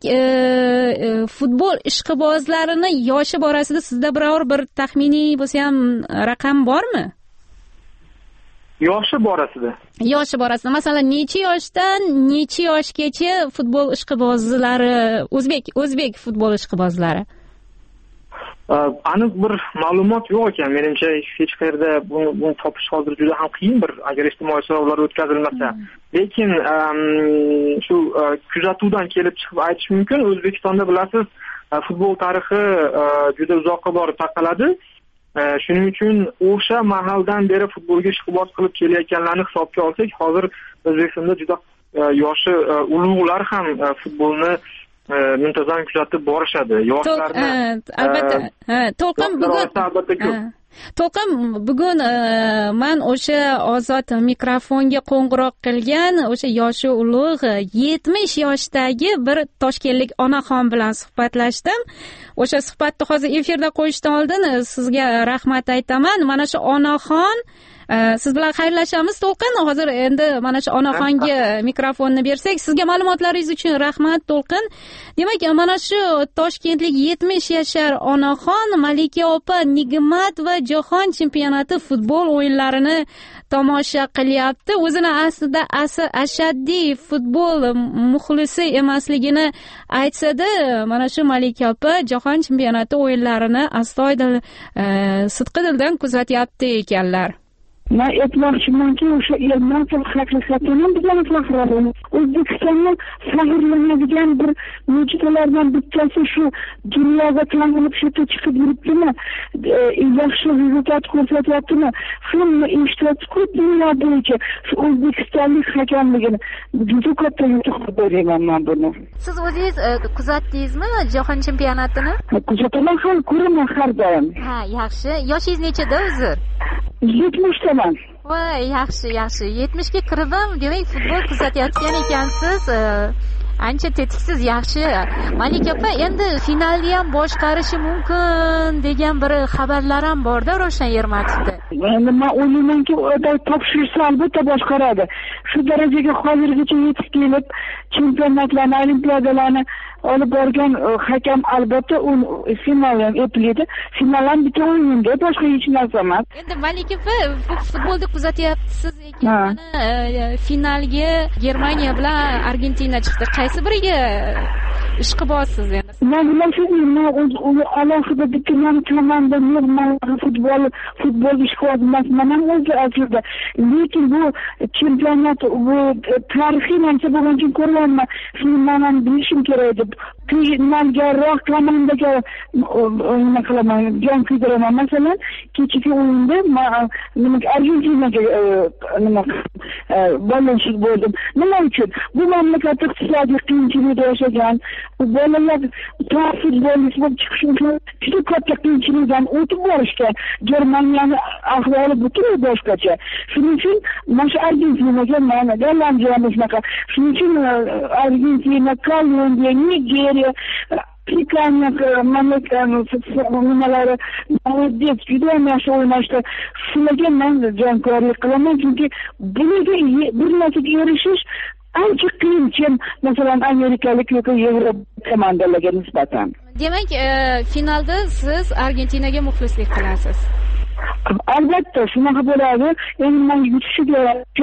futbol ishqibozlarini yoshi borasida sizda biror bir taxminiy bo'lsa ham raqam bormi? Yoshi borasida. Yoshi borasida. Masalan, necha yoshdan necha yoshgacha futbol ishqibozlari, o'zbek o'zbek futbol ishqibozlari? Aniq bir ma'lumot yo'q ekan. Menimcha hech qayerda buni, buni topish hozir juda ham qiyin bir agar ijtimoiy so'rovlar o'tkazilmasa. Lekin shu kuzatuvdan kelib chiqib aytish mumkin. O'zbekistonda bilasiz, futbol tarixi juda uzoqqa borib taqaladi. Shuning uchun o'sha mahaldan beri futbolga ishqiboz qilib kelayotganlarni hisobga olsak, hozir O'zbekistonda juda yoshi ulug'lar ham futbolni muntazam kuzatib borishadi. Yoshlarni albatta, to'lqin bugun To'lqin bugun men o'sha ozod mikrofonga qo'ng'iroq qilgan o'sha yoshi ulug' yetmish yoshdagi bir toshkentlik onaxon bilan suhbatlashdim. O'sha suhbatni hozir efirda qo'yishdan oldin sizga rahmat aytaman. Mana shu onaxon siz bilan xayrlashamiz To'lqin. Hozir endi mana shu onaxonga mikrofonni bersak, sizga ma'lumotlaringiz uchun rahmat To'lqin. Demak, mana shu toshkentlik yetmish yashar onaxon Malika opa Nigmat va jahon chempionati futbol o'yinlarini tomosha qilyapti. O'zini aslida ashaddiy futbol muxlisi emasligini aytsa-da, mana shu Malika opa jahon chempionati o'yinlarini astoydil sidqi dildan kuzatyapti ekanlar. Men aytmoqchimanki, o'sha elman haqiqatan bizlar faxrlanamiz. O'zbekistonni faxrlanadigan bir mo'jizalardan bittasi shu dunyoga tanilib shu chiqib yuribdimi, yaxshi rezultat ko'rsatyaptimi? Hamma eshitib dunyo bo'yicha shu o'zbekistonlik hakamligini juda katta yutuq ko'raman men buni. Siz o'zingiz kuzatdingizmi jahon chempionatini? Kuzataman, ham ko'raman har doim. Ha, yaxshi. Yoshingiz nechada o'zi? yetmishdaman. Voy, yaxshi, yaxshi. yetmishga kirdim, demak futbol kuzatayotgan ekansiz. Ancha tetiksiz, yaxshi. Malika opa, endi finalni ham boshqarishi mumkin degan bir xabarlar ham bor-da Ravshan Ermatovda. Endi men o'ylaymanki, o'day topshirsa albatta boshqaradi. Shu darajaga hozirgacha yetib kelib, chempionatlarni, olimpiadalarni olib borgan hakam albatta u finalni eplaydi. Final ham bitta o'yinda, boshqa hech narsa emas. Endi Malika opa, futbolni kuzatyapsiz ekan, mana finalga Germaniya bilan Argentina chiqdi. Qaysi biriga ishqibozsiz endi? Men bilasizmi, men o'zi alohida bitta men tomondan men futbol futbol ishqiboz emasman ham o'zi aslida. Lekin bu chempionat bu tarixiy narsa bo'lgan uchun ko'ryapman. Shuni men bilishim kerak edi. Finalgaroq komandaga nima qilaman, jon kuydiraman. Masalan, kechagi o'yinda men Argentinaga nima ballonchilik bo'ldim. Nima uchun? Bu mamlakat iqtisodiy qiyinchilikda yashagan, bolalar futbolchi bo'lib chiqish uchun juda katta qiyinchilikdan o'tib borishga, Germaniyani ahvoli butunlay boshqacha. Shuning uchun mana shu Argentinaga, mana Gollandiyani shunaqa. Shuning uchun Argentina, Kolumbiya, Nigeriya, Afrikani mamlakatlari молодец, juda yaxshi o'ynashdi. Shularga men jonkorlik qilaman, chunki bunaqa bir narsaga erishish ancha qiyin, chem masalan amerikalik yoki Yevropa komandalarga nisbatan. Demak, finalda siz Argentinaga muxlislik qilasiz. Albatta, shunaqa bo'ladi. Endi men yutishiga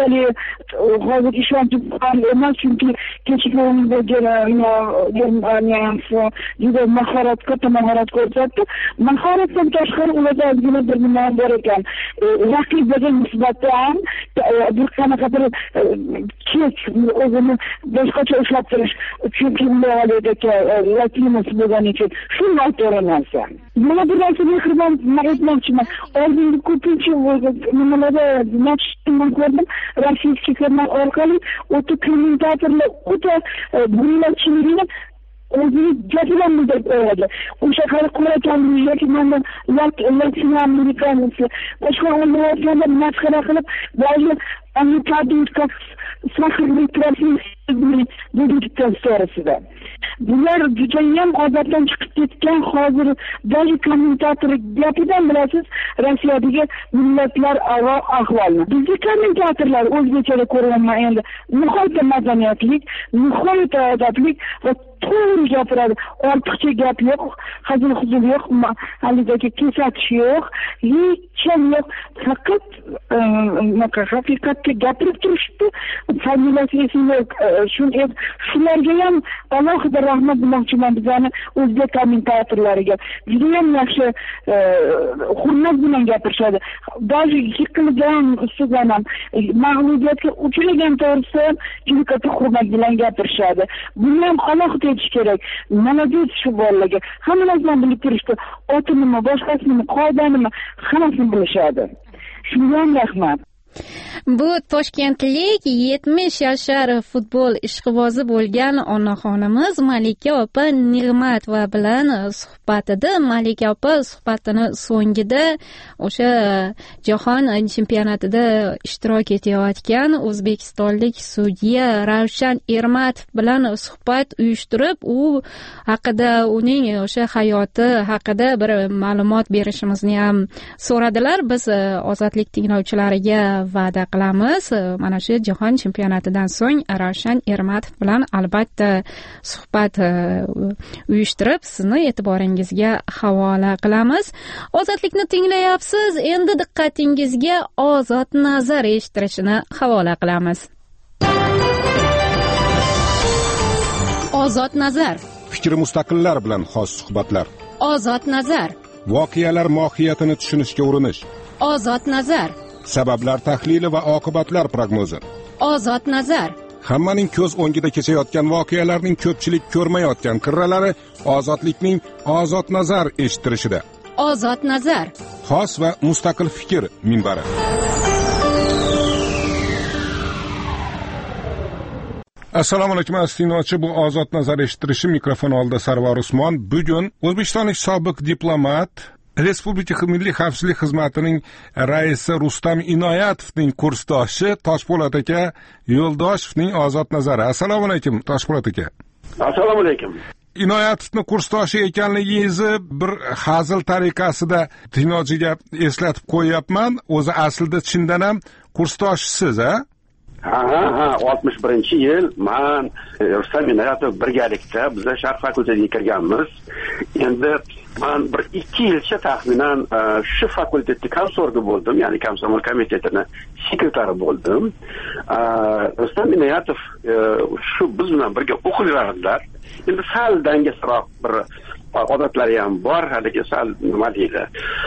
hozir ishonchim emas, chunki kechagi o'yinda Germaniya juda mahorat, katta mahorat ko'rsatdi. Mahoratdan tashqari ularda ozgina bir nima bor ekan. Raqibaga nisbatan bir qanaqa bir kech o'zini boshqacha ushlab turish, chunki ulardagi latinasi bo'lgani uchun shu noto'g'ri narsa. Mana bir narsa mehribon aytmoqchiman. Oldingi ko'pincha nimalarda matchdan ko'rdim, rossiyskiy kanal orqali o'ta kommentatorlar o'ta bunyodchilikni o'zini gapidan bildirib qo'yadi. O'sha qaraqqo'raqanlik yoki mana latin amerikanisi boshqa o'yinlarda masxara qilib, ba'zi amerikalik sahrli professor dedikan to'g'risida. Bular judayam odatdan chiqib ketgan, hozir даже kommentator gapidan bilasiz Rossiyadagi millatlar aro ahvolni. Bizga kommentatorlar o'zbekchada ko'ryapman endi. Nihoyatda madaniyatlik, nihoyatda odoblik va to'g'ri gapiradi. Ortiqcha gap yo'q, hazil-huzul yo'q, haligi kesatish yo'q, hech yo'q. Faqat nima haqiqatga gapirib turishdi. Familiyasi esimda shuni shularga ham alohida rahmat demoqchiman bizani o'zbek kommentatorlariga. Juda ham yaxshi hurmat bilan gapirishadi. Ba'zi yiqilgan ustidan ham mag'lubiyatga uchragan to'g'risida ham juda katta hurmat bilan gapirishadi. Buni ham alohida aytish kerak. Молодец shu bolalarga. Hamma narsani bilib turishdi. Oti nima, boshqasi nima, qoida nima, hammasini bilishadi. Shunga ham rahmat. Bu toshkentlik yetmish yashar futbol ishqibozi bo'lgan onaxonimiz Malika opa Nig'matova bilan suhbatida. Malika opa suhbatini so'ngida o'sha jahon chempionatida ishtirok etayotgan o'zbekistonlik sudya Ravshan Ermatov bilan suhbat uyushtirib, u haqida, uning o'sha hayoti haqida bir ma'lumot berishimizni ham so'radilar. Biz ozodlik tinglovchilariga va'da qilamiz, mana shu jahon chempionatidan so'ng Ravshan Ermatov bilan albatta suhbat uyushtirib sizni e'tiboringizga havola qilamiz. Ozodlikni tinglayapsiz. Endi diqqatingizga Ozod nazar eshittirishini havola qilamiz. Ozod nazar. Fikri mustaqillar bilan xos suhbatlar. Ozod nazar. Voqealar mohiyatini tushunishga urinish. Ozod nazar. Sabablar tahlili va oqibatlar prognozi. Ozod nazar. Hammaning ko'z o'ngida kechayotgan voqealarning ko'pchilik ko'rmayotgan qirralari ozodlikning ozod nazar eshittirishida. Ozod nazar. Xos va mustaqil fikr minbari. Assalomu alaykum astinotchi, bu ozod nazar eshittirishi, mikrofon oldida Sarvar Usmon. Bugun O'zbekistonlik sobiq diplomat, Respublika Milliy xavfsizlik xizmatining raisi Rustam Inoyatovning kursdoshi Toshpo'lat aka Yo'ldoshevning ozod nazari. Assalomu alaykum Toshpo'lat aka. Assalomu alaykum. Inoyatovni kursdoshi ekanligingizni bir hazil tariqasida tinglovchiga eslatib qo'yapman. O'zi aslida chindan ham kursdoshsiz, a? Ha ha ha, oltmish birinchi yil men Rustam Inoyatov birgalikda biz Sharq fakultetiga kirganmiz. Endi men bir ikki yilcha taxminan shu fakultetda komsorgi bo'ldim, ya'ni komsomol komitetini sekretari bo'ldim. Rustam Inoyatov shu biz bilan birga o'qiganlar. Endi sal dangasroq bir odatlari ham bor, haligi sal nima deydi,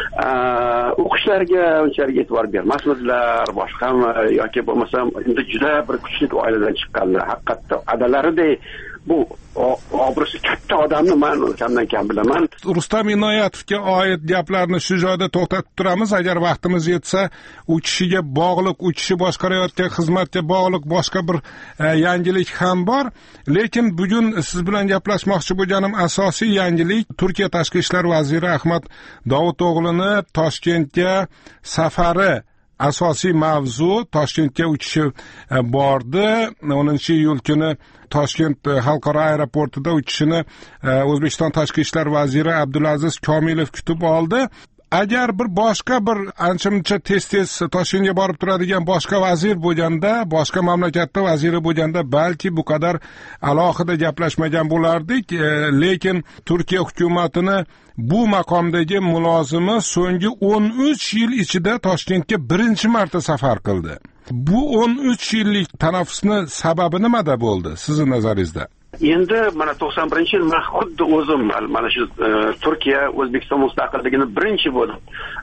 o'qishlariga unchalik e'tibor bermasdilar, boshqami yoki bo'lmasam endi juda bir kuchli oiladan chiqqanlar. Haqiqatda adalariday bu obro'si katta odamni men kamdan kam bilaman. Rustam Inoyatovga oid gaplarni shu joyda to'xtatib turamiz. Agar vaqtimiz yetsa, u kishiga bog'liq, u kishi boshqarayotgan xizmatga bog'liq boshqa bir e, yangilik ham bor. Lekin bugun siz bilan gaplashmoqchi bo'lganim asosiy yangilik Turkiya tashqi ishlar vaziri Ahmad Davuto'g'lini Toshkentga safari. Asosiy mavzu Toshkentga uchishi bordi. o'ninchi iyul kuni Toshkent xalqaro aeroportida uchishini O'zbekiston tashqi ishlar vaziri Abdulaziz Komilov kutib oldi. Agar bir boshqa bir ancha-muncha tez-tez Toshkentga borib turadigan boshqa vazir bo'lganda, boshqa mamlakatda vaziri bo'lganda balki bu qadar alohida gaplashmagan bo'lardik. Lekin Turkiya hukumatini bu maqomdagi mulozimi so'nggi o'n uch yil ichida Toshkentga birinchi marta safar qildi. Bu o'n uch yillik tanaffusni sababi nimada bo'ldi sizning nazaringizda? Endi mana to'qson birinchi yil men xuddi o'zim mana shu Turkiya O'zbekiston mustaqilligini birinchi bo'lib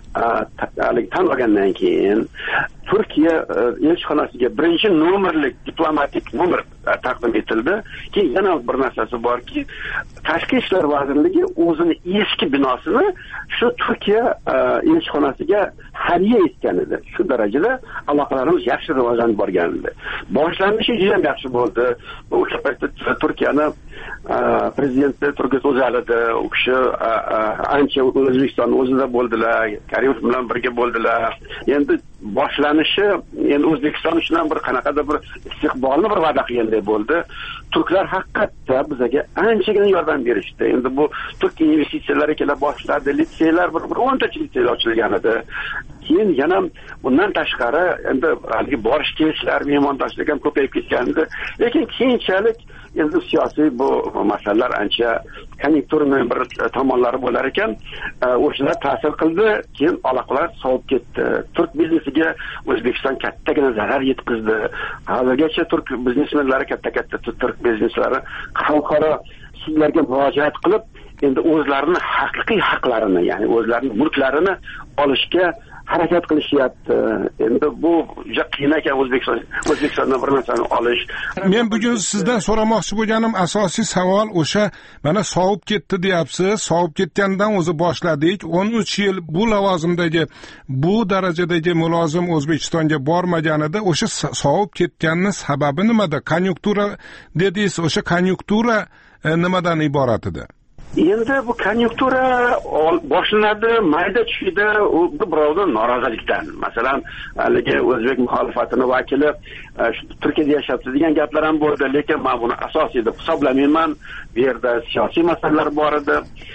tan olgandan keyin Turkiya elchixonasiga birinchi nomerlik diplomatik nomer taqdim etildi. Keyin yana bir narsasi borki, Tashqi ishlar vazirligi o'zini eski binosini shu Turkiya elchixonasiga hadya etgan edi. Shu darajada aloqalarimiz yaxshi rivojlanib borgan edi. Boshlanishi juda ham yaxshi bo'ldi. O'sha paytda Turkiyani prezidenti Turg'ut O'zalida u kishi ancha O'zbekistonning o'zida bo'ldilar, Karimov bilan birga bo'ldilar. Endi boshlanishi endi O'zbekiston uchun ham bir qanaqadir bir istiqbolni bir va'da qilganday bo'ldi. Turklar haqiqatda bizga anchagina yordam berishdi. Endi bu Turk investitsiyalari kela boshladi, litseylar bir o'nta litseylar ochilgan edi. Keyin yana bundan tashqari endi haligi borish kelishlar, mehmondoshlik ham ko'payib ketgandi. Lekin keyinchalik endi siyosiy bu masalalar ancha konjunkturning bir tomonlari bo'lar ekan, o'shalar ta'sir qildi. Keyin aloqalar sovib ketdi. Turk biznesiga O'zbekiston kattagina zarar yetkazdi. Hozirgacha turk biznesmenlari, katta-katta turk bizneslari xalqaro sudlarga murojaat qilib, endi o'zlarini haqiqiy haqlarini, ya'ni o'zlarining mulklarini olishga harakat qilishyapti. Endi bu juda qiyin ekan O'zbekiston O'zbekistondan bir narsani olish. Men bugun sizdan so'ramoqchi bo'lganim asosiy savol o'sha mana sovib ketdi deyapsiz. Sovib ketgandan o'zi boshladik. o'n uch yil bu lavozimdagi, bu darajadagi mulozim O'zbekistonga bormaganida o'sha sovib ketganning sababi nimada? Konjunktura dedingiz, o'sha konjunktura e, nimadan iborat edi? Endi bu konjunktura boshlanadi, mayda tushida u birovdan norozilikdan. Masalan, haligi o'zbek muxolifatini vakili Turkiyada yashayapti degan gaplar ham bo'ldi, lekin men buni asosiy deb hisoblamayman. Bu yerda siyosiy masalalar bor edi.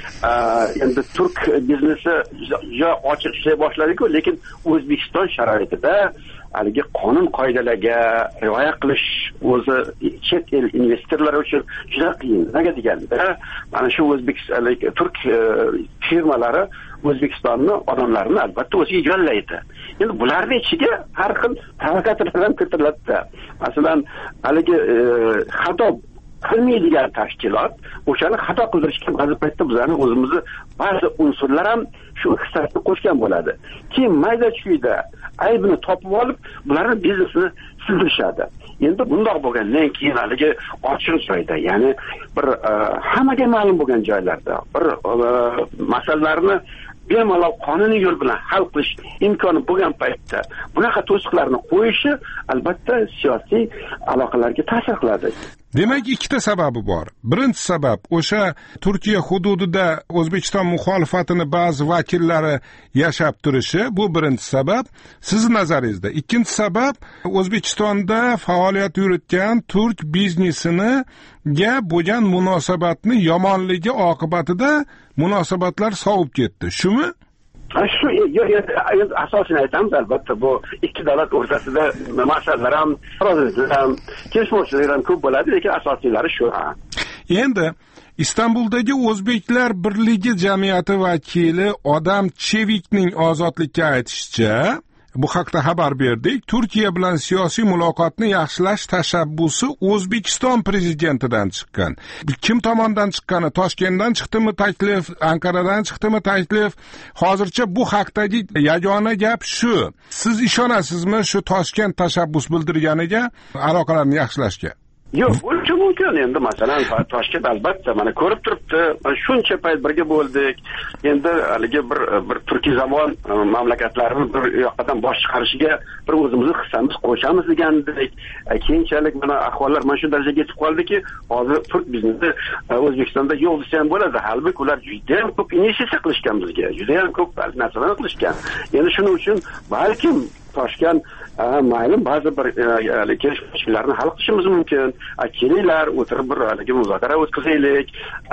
Endi turk biznesi juda ochiq ishlay boshladi-ku, lekin O'zbekiston sharoitida haligi qonun qoidalarga rioya qilish o'zi chet el investorlar uchun juda qiyin. Nega deganda, mana shu o'zbekistonlik turk firmalari O'zbekistonni odamlarini albatta o'ziga yo'llaydi. Endi bularning ichiga har xil provokatyorlar ham kiritiladi. Masalan, haligi xato qilmaydigan tashkilot o'shani xato qildirishga ba'zi paytda bizlarning o'zimizni ba'zi unsurlar ham shu hissasini qo'shgan bo'ladi. Keyin mayda chuyda aybini topib olib, bularning biznesini sildirishadi. Endi bundoq bo'lgandan keyin haligi ochiq joyda, ya'ni bir hammaga ma'lum bo'lgan joylarda bir masalalarni bemalol qonuniy yo'l bilan hal qilish imkoni bo'lgan paytda bunaqa to'siqlarni qo'yishi albatta siyosiy aloqalarga ta'sir qiladi. Demak, ikkita sababi bor. Birinchi sabab o'sha Turkiya hududida O'zbekiston muxolifatini ba'zi vakillari yashab turishi, bu birinchi sabab. Siz nazaringizda ikkinchi sabab O'zbekistonda faoliyat yuritgan turk biznesini ga bo'lgan munosabatni yomonligi oqibatida munosabatlar sovib ketdi. Shumi? Shu asosini aytamiz, albatta bu ikki davlat o'rtasida masalalar ham, roziliklar ham, kelishmovchiliklar ham ko'p bo'ladi, lekin asosiylari shu. Endi Istanbuldagi O'zbeklar birligi jamiyati vakili Odam Chevikning ozodlikka aytishicha, bu haqda xabar berdik. Turkiya bilan siyosiy muloqotni yaxshilash tashabbusi O'zbekiston prezidentidan chiqqan. Kim tomonidan chiqqani? Toshkentdan chiqdimi taklif, Anqaradan chiqdimi taklif? Hozircha bu haqdagi yagona gap shu. Siz ishonasizmi shu Toshkent tashabbus bildirganiga, aloqalarni yaxshilashga? Yo'q, bo'lishi mumkin. Endi masalan Toshkent albatta mana ko'rib turibdi. Shuncha payt birga bo'ldik. Endi haligi bir bir turkiy zamon mamlakatlarini bir yoqdan bosh chiqarishiga bir o'zimizni hissamiz qo'shamiz degandik. Keyinchalik mana ahvollar mana shu darajaga yetib qoldiki, hozir turk biznesi O'zbekistonda yo'q desa ham bo'ladi. Halbuki ular juda ham ko'p investitsiya qilishgan bizga. Juda ham ko'p narsalarni qilishgan. Endi shuning uchun balkim Toshkent mayli ba'zi bir kelishmovchiliklarni hal qilishimiz mumkin. Kelinglar, o'tirib bir haligi muzokara o'tkazaylik,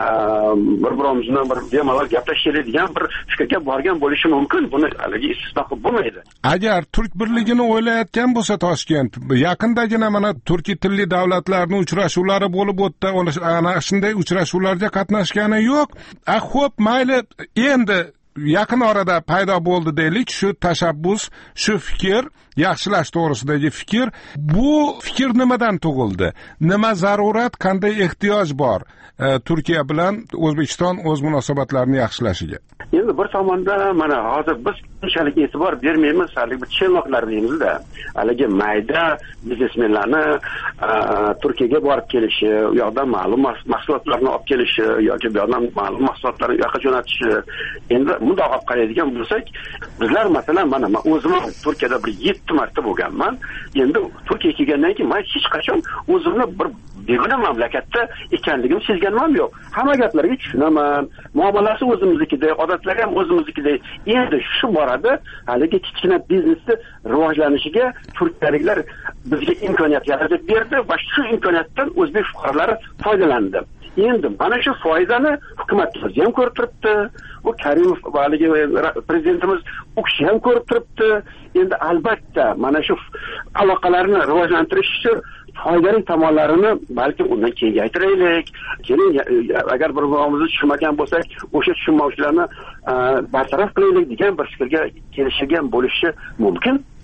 bir-birimiz bilan bir bemalol gaplashaylik degan bir fikrga borgan bo'lishi mumkin. Buni haligi istisno qilib bo'lmaydi. Agar turk birligini o'ylayotgan bo'lsa Toshkent, yaqindagina mana turkiy tilli davlatlarning uchrashuvlari bo'lib o'tdi. Ana shunday uchrashuvlarga qatnashgani yo'q. A, xo'p, mayli, endi yaqin orada paydo bo'ldi deylik shu tashabbus, shu fikr, yaxshilash to'g'risidagi fikr. Bu fikr nimadan tug'ildi? Nima zarurat, qanday ehtiyoj bor e, Turkiya bilan O'zbekiston o'z munosabatlarini yaxshilashiga? Endi bir tomonda mana hozir biz unchalik e'tibor bermaymiz, haligi bir chelmoqlar deymiz-da. Haligi mayda biznesmenlarni Turkiyaga borib kelishi, u yoqdan ma'lum mahsulotlarni olib kelishi yoki bu yoqdan ma'lum mahsulotlarni u yoqqa jo'natishi. Endi bundoq olib qaraydigan bo'lsak, bizlar masalan mana men o'zim Turkiyada bir yetti marta bo'lganman. Endi Turkiyaga kelgandan keyin men hech qachon o'zimni bir begona mamlakatda ekanligimni sezganim ham yo'q. Hamma gaplarga tushunaman. Muomalasi o'zimiznikidek, odatlari ham o'zimiznikidek. Endi shu borada haligi kichkina biznesni rivojlanishiga turkiyalik bizga imkoniyat yaratib berdi va shu imkoniyatdan o'zbek fuqarolari foydalandi. Endi mana shu foydani hukumatimiz ham ko'rib turibdi. Bu Karimov haligi prezidentimiz u kishi ham ko'rib turibdi. Endi albatta mana shu aloqalarni rivojlantirish uchun foydali tomonlarini balki undan kengaytiraylik. Keling, agar bir-birimizni tushunmagan bo'lsak, o'sha tushunmovchilarni bartaraf qilaylik degan bir fikrga kelishilgan bo'lishi mumkin.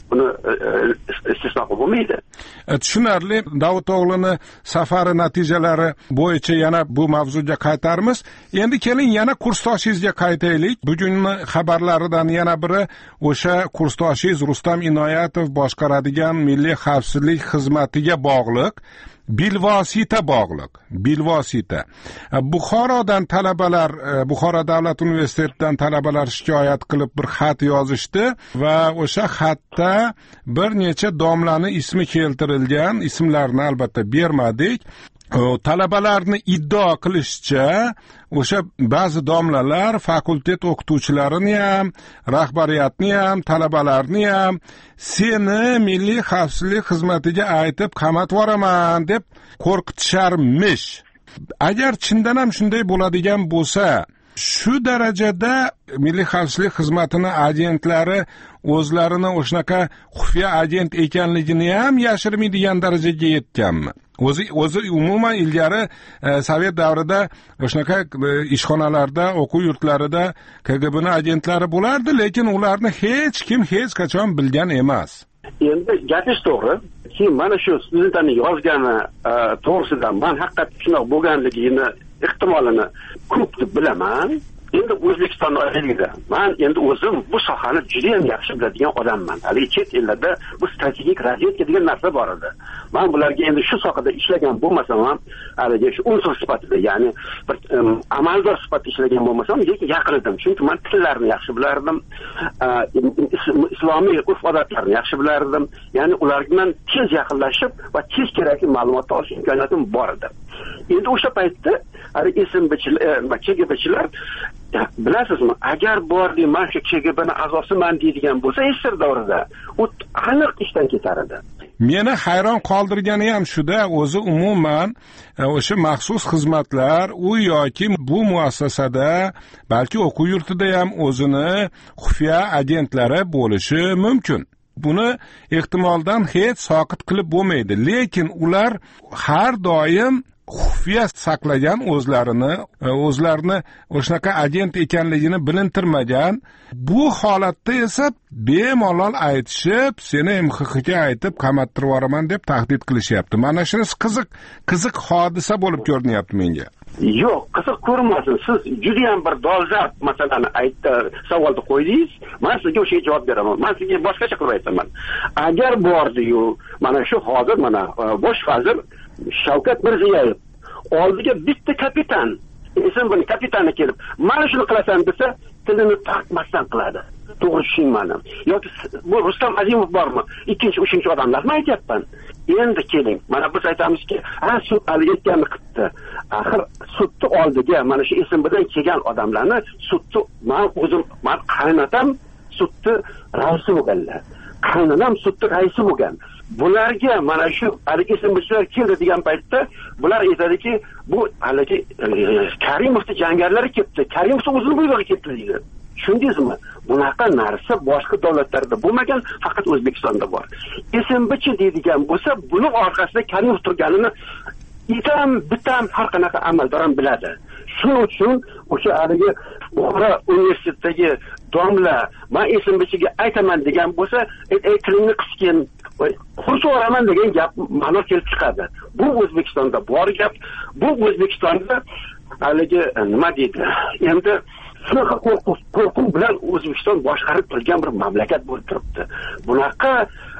buni istisno qilib bo'lmaydi. Tushunarli. Davud o'g'lini safari natijalari bo'yicha yana bu mavzuga qaytarmiz. Endi keling yana kursdoshingizga qaytaylik. Bugungi xabarlaridan yana biri o'sha kursdoshingiz Rustam Inoyatov boshqaradigan Milliy xavfsizlik xizmatiga bog'liq. Bilvosita bog'liq. Bilvosita. Buxorodan talabalar, Buxoro davlat universitetidan talabalar shikoyat qilib bir xat yozishdi va o'sha xatda bir necha domlani ismi keltirilgan, ismlarini albatta bermadik. Talabalarni iddao qilishicha, o'sha ba'zi domlalar fakultet o'qituvchilarini ham, rahbariyatni ham, talabalarni ham seni milliy xavfsizlik xizmatiga aytib qamatvoraman deb qo'rqitisharmish. Agar chindan ham shunday bo'ladigan bo'lsa, shu darajada milliy xavfsizlik xizmatining agentlari o'zlarini o'shanaqa xufiya agent ekanligini ham yashirmaydigan darajaga yetganmi? O'zi o'zi umuman ilgari Sovet davrida o'shanaqa ishxonalarda, o'quv yurtlarida K G B'ning agentlari bo'lardi, lekin ularni hech kim hech qachon bilgan emas. Endi gapish to'g'ri. Keyin mana shu studentlarning yozgani to'g'risida men haqiqatdan shunaqa bo'lganligini ehtimolini ko'p deb bilaman. Endi O'zbekiston oiligida men endi o'zim bu sohani juda ham yaxshi biladigan odamman. Hali chet ellarda bu strategik razvedka degan narsa bor edi. Men bularga endi shu sohada ishlagan bo'lmasam ham, haliga shu unsur sifatida, ya'ni bir amaldor sifatida ishlagan bo'lmasam, lekin yaqin edim. Chunki men tillarni yaxshi bilardim, islomiy urf-odatlarni yaxshi bilardim. Ya'ni ular bilan tez yaqinlashib va tez kerakli ma'lumotni olish imkoniyatim bor edi. Endi o'sha paytda hali esim bichilar, K G B'chilar bilasizmi, agar bordi men shu K G B'ning a'zosiman deydigan bo'lsa, Esir davrida u aniq ishdan ketar edi. Meni hayron qoldirgani ham shuda, o'zi umuman o'sha maxsus xizmatlar u yoki bu muassasada, balki o'quv yurtida ham o'zini xufiya agentlari bo'lishi mumkin. Buni ehtimoldan hech soqit qilib bo'lmaydi, lekin ular har doim xufiya saqlagan o'zlarini, o'zlarini o'shanaqa agent ekanligini bilintirmagan. Bu holatda esa bemalol aytishib, seni M X X'ga aytib qamattirib yuboraman deb tahdid qilishyapti. Mana shunisi qiziq, qiziq hodisa bo'lib ko'rinyapti menga. Yo'q, qiziq ko'rinmasin. Siz juda ham bir dolzarb masalani aytdi, savolni qo'ydingiz. Men sizga o'sha javob beraman. Men sizga boshqacha qilib aytaman. Agar bordi-yu, mana shu hozir mana bosh vazir Shavkat Mirziyoyev oldiga bitta kapitan, esim buni kapitani kelib, mana shuni qilasan desa, tilini taqmasdan qiladi. To'g'ri tushunmadim. Yoki bu Rustam Azimov bormi? Ikkinchi, uchinchi odamlarni aytyapman. Endi keling, mana biz aytamizki, ha sud hali aytganini qildi. Axir sudni oldiga mana shu esim bilan kelgan odamlarni sudni men o'zim, men qaynotam sudni raisi bo'lganlar. Qaynonam sudni raisi bo'lgan. Bularga mana shu haligisin bizlar keldi degan paytda bular aytadiki, bu haligi Karimovning jangarlari ketdi. Karimov o'zini bo'yog'i ketdi deydi. Tushundingizmi? Bunaqa narsa boshqa davlatlarda bo'lmagan, faqat O'zbekistonda bor. S M B deydigan bo'lsa, buni orqasida Karimov turganini itam bitam har qanaqa amaldor ham biladi. Shuning uchun o'sha haligi Buxoro universitetidagi domla men S M B'ga aytaman degan bo'lsa, ey tilingni qiskin, xursa o'raman degan gap ma'no kelib chiqadi. Bu O'zbekistonda bor gap. Bu O'zbekistonda haligi nima deydi? Endi shunaqa qo'rquv bilan O'zbekiston boshqarib turgan bir mamlakat bo'lib turibdi. Bunaqa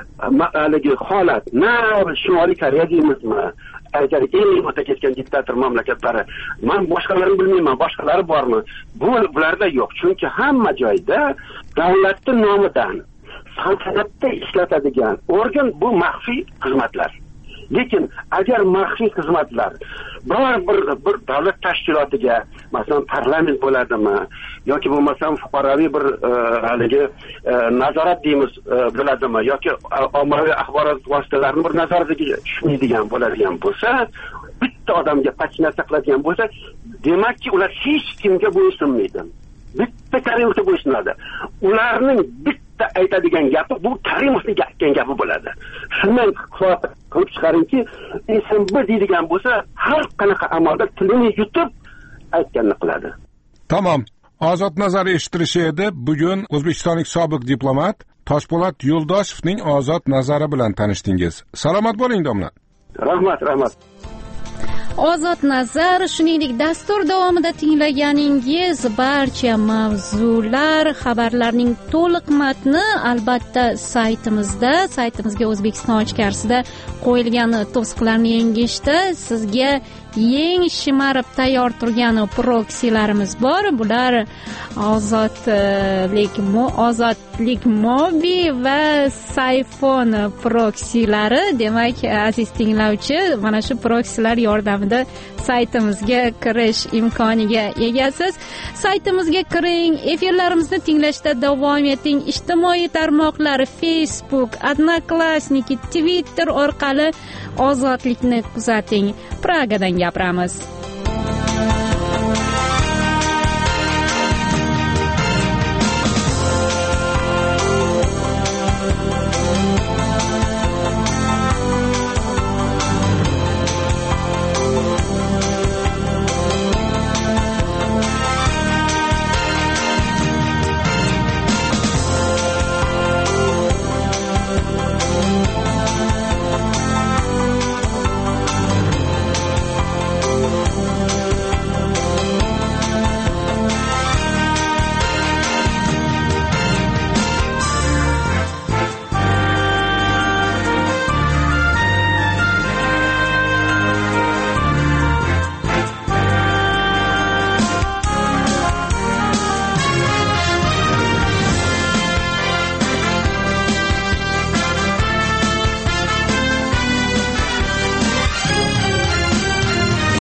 haligi holat na Shimoliy Koreya deymizmi? Agar eng o'ta ketgan diktator mamlakatlari, men boshqalarini bilmayman, boshqalari bormi? Bu bularda yo'q. Chunki hamma joyda davlatning nomidan saltanatda ishlatadigan organ bu maxfiy xizmatlar. Lekin agar maxfiy xizmatlar biror bir bir davlat tashkilotiga, masalan parlament bo'ladimi yoki bo'lmasam fuqaroviy bir haligi nazorat deymiz bo'ladimi yoki ommaviy axborot vositalarini bir nazoratiga tushmaydigan bo'ladigan bo'lsa, bitta odamga pachna qiladigan bo'lsa, demakki ular hech kimga bo'ysunmaydi. Bitta Karimovga bo'ysunadi. Ularning bitta aytadigan gapi bu Karimovning aytgan gapi bo'ladi. Shundan qilib chiqaringki, S M B deydigan bo'lsa, har qanaqa amalda tilini yutib aytganini qiladi. Tamom. Ozod nazar eshittirishi edi. Bugun o'zbekistonlik sobiq diplomat, Toshpo'lat Yo'ldoshevning ozod nazari bilan tanishdingiz. Salomat bo'ling, domla. Rahmat, rahmat. Ozod nazar, shuningdek dastur davomida tinglaganingiz barcha mavzular, xabarlarning to'liq matni albatta saytimizda, saytimizga O'zbekiston ichkarisida qo'yilgan to'siqlarni yengishda sizga yeng shimarib tayyor turgan proksilarimiz bor. Bular ozodlik ozodlik mobi va sayfon proksilari. Demak, aziz tinglovchi, mana shu proksilar yordamida saytimizga kirish imkoniga egasiz. Saytimizga kiring, efirlarimizni tinglashda davom eting. Ijtimoiy tarmoqlar Facebook, Odnoklassniki, Twitter orqali ozodlikni kuzating. Pragadan gapiramiz.